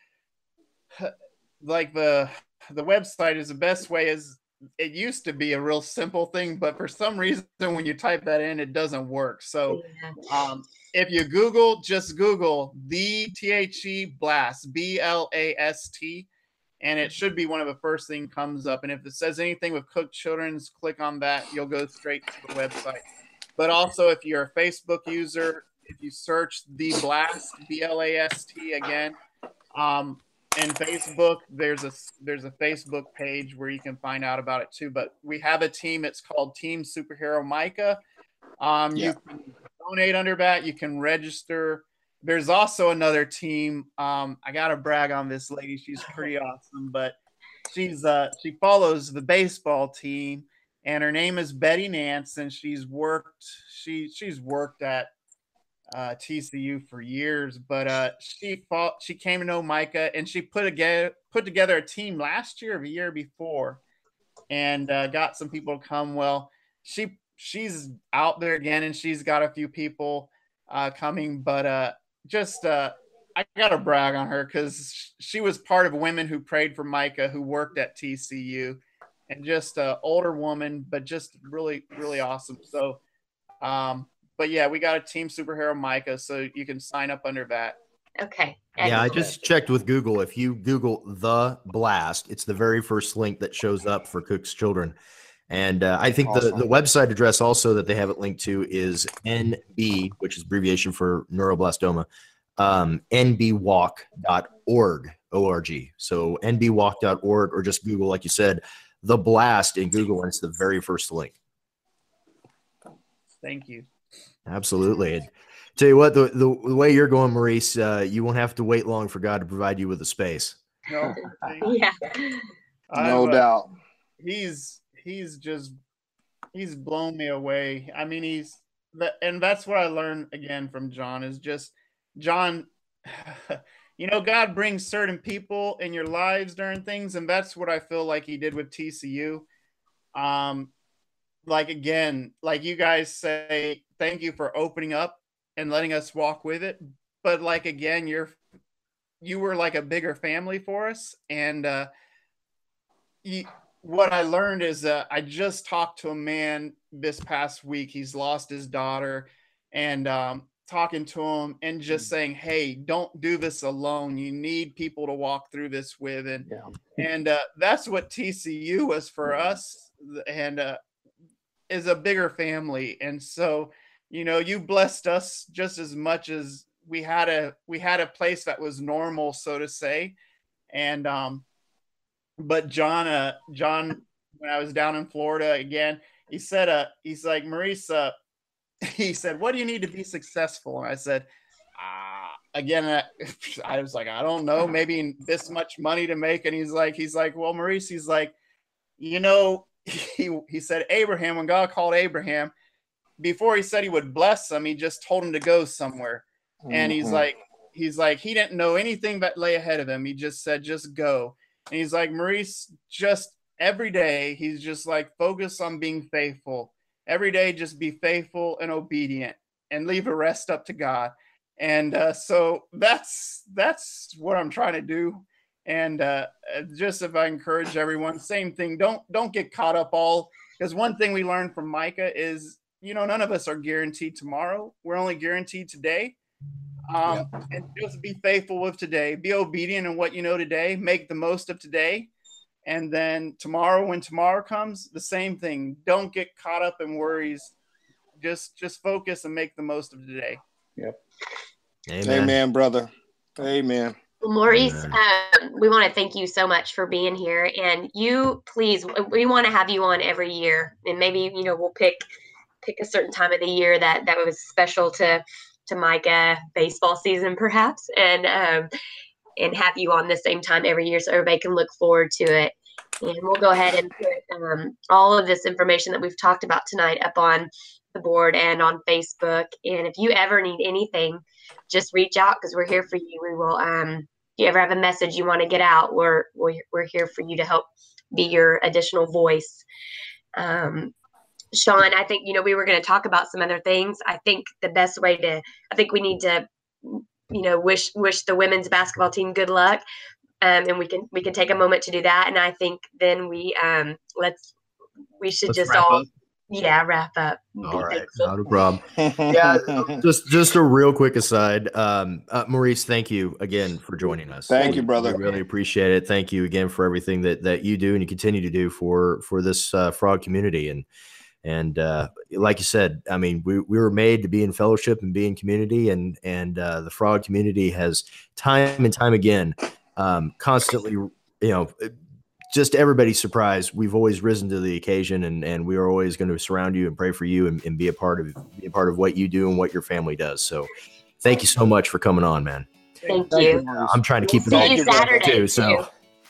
like the the website is the best way. Is it used to be a real simple thing, but for some reason, when you type that in, it doesn't work. So, yeah. um, if you Google, just Google the T H E Blast, B L A S T. And it should be one of the first things comes up. And if it says anything with Cook Children's, click on that. You'll go straight to the website. But also, if you're a Facebook user, if you search The Blast, B L A S T again, um, and Facebook, there's a there's a Facebook page where you can find out about it too. But we have a team. It's called Team Superhero Micah. Um, yeah. You can donate under that. You can register. There's also another team. Um, I gotta brag on this lady. She's pretty awesome, but she's uh, she follows the baseball team, and her name is Betty Nance, and she's worked. She she's worked at uh, T C U for years, but uh, she fought, she came to know Micah, and she put a put together a team last year or the year before, and uh, got some people to come. Well, she she's out there again, and she's got a few people uh, coming, but uh, just uh, I gotta brag on her because she was part of women who prayed for Micah, who worked at T C U, and just an older woman, but just really really awesome. So. Um, But yeah, we got a Team Superhero Micah, so you can sign up under that.
Okay.
Yeah, I just checked with Google. If you Google The Blast, it's the very first link that shows up for Cook's Children. And uh, I think awesome. the, the website address also that they have it linked to is N B, which is abbreviation for neuroblastoma, um, N B walk dot org, O R G. So N B walk dot org, or just Google, like you said, The Blast in Google, and it's the very first link.
Thank you.
Absolutely. And tell you what, the, the, the way you're going, Maurice, uh, you won't have to wait long for God to provide you with a space.
No,
yeah,
no
uh,
doubt.
He's he's just he's blown me away. I mean, he's and that's what I learned again from John is just John. You know, God brings certain people in your lives during things, and that's what I feel like He did with T C U. Um, like again, like you guys say, thank you for opening up and letting us walk with it. But like again, you're you were like a bigger family for us, and uh, you, what I learned is uh, I just talked to a man this past week. He's lost his daughter, and um, talking to him and just saying, hey, don't do this alone. You need people to walk through this with. And, yeah. and uh, that's what T C U was for us, and uh, is a bigger family. And so, you know, you blessed us just as much as we had a, we had a place that was normal, so to say. And, um, but John, uh, John, when I was down in Florida again, he said, uh, he's like, Maurice, uh, he said, what do you need to be successful? And I said, ah, again, I, I was like, I don't know, maybe this much money to make. And he's like, he's like, well, Maurice, he's like, you know, he, he said, Abraham, when God called Abraham, before he said he would bless him, he just told him to go somewhere. Mm-hmm. And he's like, he's like, he didn't know anything that lay ahead of him. He just said, just go. And he's like, Maurice, just every day, he's just like, focus on being faithful. Every day, just be faithful and obedient and leave the rest up to God. And uh, so that's that's what I'm trying to do. And uh, just if I encourage everyone, same thing. Don't don't get caught up all, because one thing we learned from Micah is, you know, none of us are guaranteed tomorrow. We're only guaranteed today. Um, yeah. And just be faithful with today. Be obedient in what you know today. Make the most of today. And then tomorrow, when tomorrow comes, the same thing. Don't get caught up in worries. Just just focus and make the most of today.
Yep.
Amen, Amen brother. Amen.
Well, Maurice, um, we want to thank you so much for being here. And you, please, we want to have you on every year. And maybe, you know, we'll pick pick a certain time of the year that, that was special to, to Micah, baseball season, perhaps. And um, and have you on the same time every year so everybody can look forward to it. And we'll go ahead and put um, all of this information that we've talked about tonight up on the board and on Facebook. And if you ever need anything, just reach out because we're here for you. We will, um, if you ever have a message you want to get out, we're, we're, we're here for you to help be your additional voice. Um, Sean, I think, you know, we were going to talk about some other things. I think the best way to, I think we need to, you know, wish wish the women's basketball team good luck, um, and we can we can take a moment to do that. And I think then we um, let's we should let's just all up. yeah wrap up.
All right, not a problem. yeah, just just a real quick aside, um, uh, Maurice, thank you again for joining us.
Thank you, brother.
We really appreciate it. Thank you again for everything that that you do and you continue to do for for this uh, frog community. And And uh, like you said, I mean, we, we were made to be in fellowship and be in community, and and uh, the frog community has time and time again, um, constantly, you know, just everybody's surprised. We've always risen to the occasion, and and we are always going to surround you and pray for you and, and be a part of be a part of what you do and what your family does. So, thank you so much for coming on, man.
Thank you.
I'm trying to keep it all
Saturday
too. So.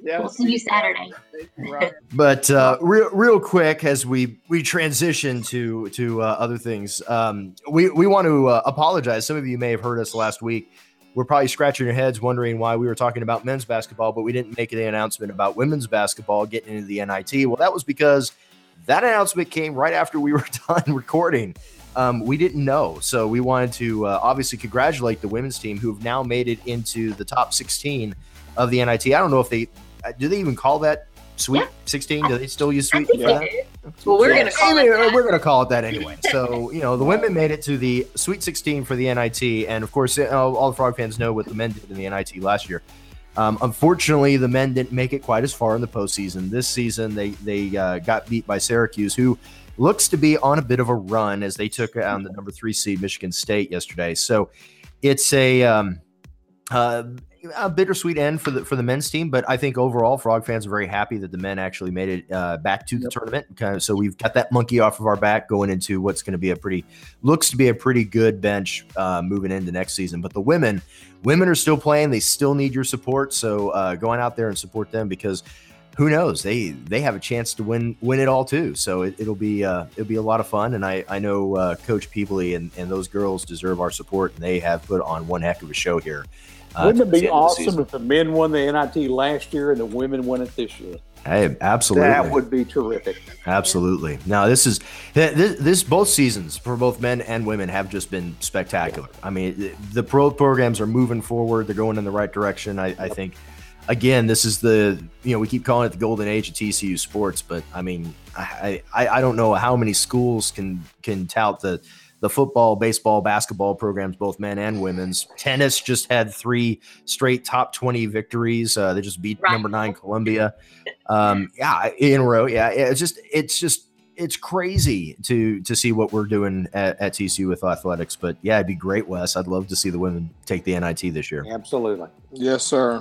Yeah.
We'll see you Saturday.
Right.
But uh, real, real quick, as we we transition to to uh, other things, um, we we want to uh, apologize. Some of you may have heard us last week. We're probably scratching your heads, wondering why we were talking about men's basketball, but we didn't make an announcement about women's basketball getting into the N I T. Well, that was because that announcement came right after we were done recording. Um, we didn't know, so we wanted to uh, obviously congratulate the women's team who have now made it into the top sixteen of the N I T. I don't know if they do they even call that Sweet yeah. sixteen? Do they still use Sweet?
Yeah. Well, we're yeah. going to call
anyway,
it that.
We're going to call it that anyway. So, you know, the women made it to the Sweet sixteen for the N I T. And, of course, all, all the Frog fans know what the men did in the N I T last year. Um, unfortunately, the men didn't make it quite as far in the postseason. This season, they, they uh, got beat by Syracuse, who looks to be on a bit of a run as they took on the number three seed Michigan State yesterday. So it's a um, uh, a bittersweet end for the for the men's team, but I think overall Frog fans are very happy that the men actually made it uh, back to the yep. tournament. Kind of, so we've got that monkey off of our back going into what's going to be a pretty looks to be a pretty good bench uh, moving into next season. But the women, women are still playing. They still need your support. So uh, going out there and support them because who knows, they they have a chance to win win it all too. So it, it'll be uh, it'll be a lot of fun. And I I know uh, Coach Peebley and and those girls deserve our support, and they have put on one heck of a show here. Uh,
Wouldn't it be awesome if the men won the N I T last year and the women won it this year?
Hey, absolutely.
That would be terrific.
Absolutely. Now, this is this, this both seasons for both men and women have just been spectacular. I mean, the pro programs are moving forward. They're going in the right direction. I, I think, again, this is the, you know, we keep calling it the golden age of T C U sports, but I mean, I, I, I don't know how many schools can can tout the the football, baseball, basketball programs, both men and women's. Tennis just had three straight top twenty victories. Uh, they just beat right. number nine Columbia. Um, yeah, in a row. Yeah, it's just it's just it's crazy to to see what we're doing at, at T C U with athletics. But yeah, it'd be great, Wes. I'd love to see the women take the N I T this year.
Absolutely.
Yes, sir.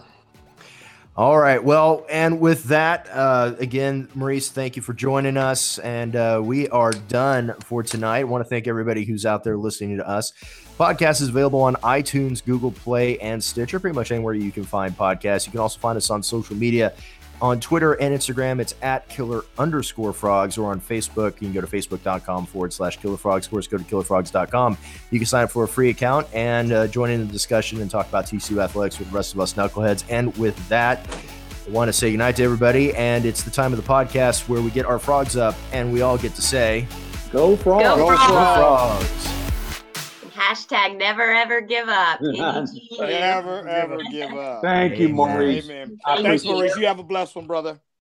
All right. Well, and with that, uh, again, Maurice, thank you for joining us. And uh, we are done for tonight. I want to thank everybody who's out there listening to us. Podcast is available on iTunes, Google Play, and Stitcher, pretty much anywhere you can find podcasts. You can also find us on social media. On Twitter and Instagram, it's at killer underscore frogs, or on Facebook, you can go to facebook.com forward slash killer frogs. Of course, go to killer frogs dot com. You can sign up for a free account and uh, join in the discussion and talk about T C U athletics with the rest of us knuckleheads. And with that, I want to say goodnight to everybody. And it's the time of the podcast where we get our frogs up and we all get to say,
Go Frogs!
Go,
Go
frogs.
frogs.
Hashtag never ever give up.
Never ever give up.
Thank you, Maurice.
Amen. Thanks, Maurice. You have a blessed one, brother.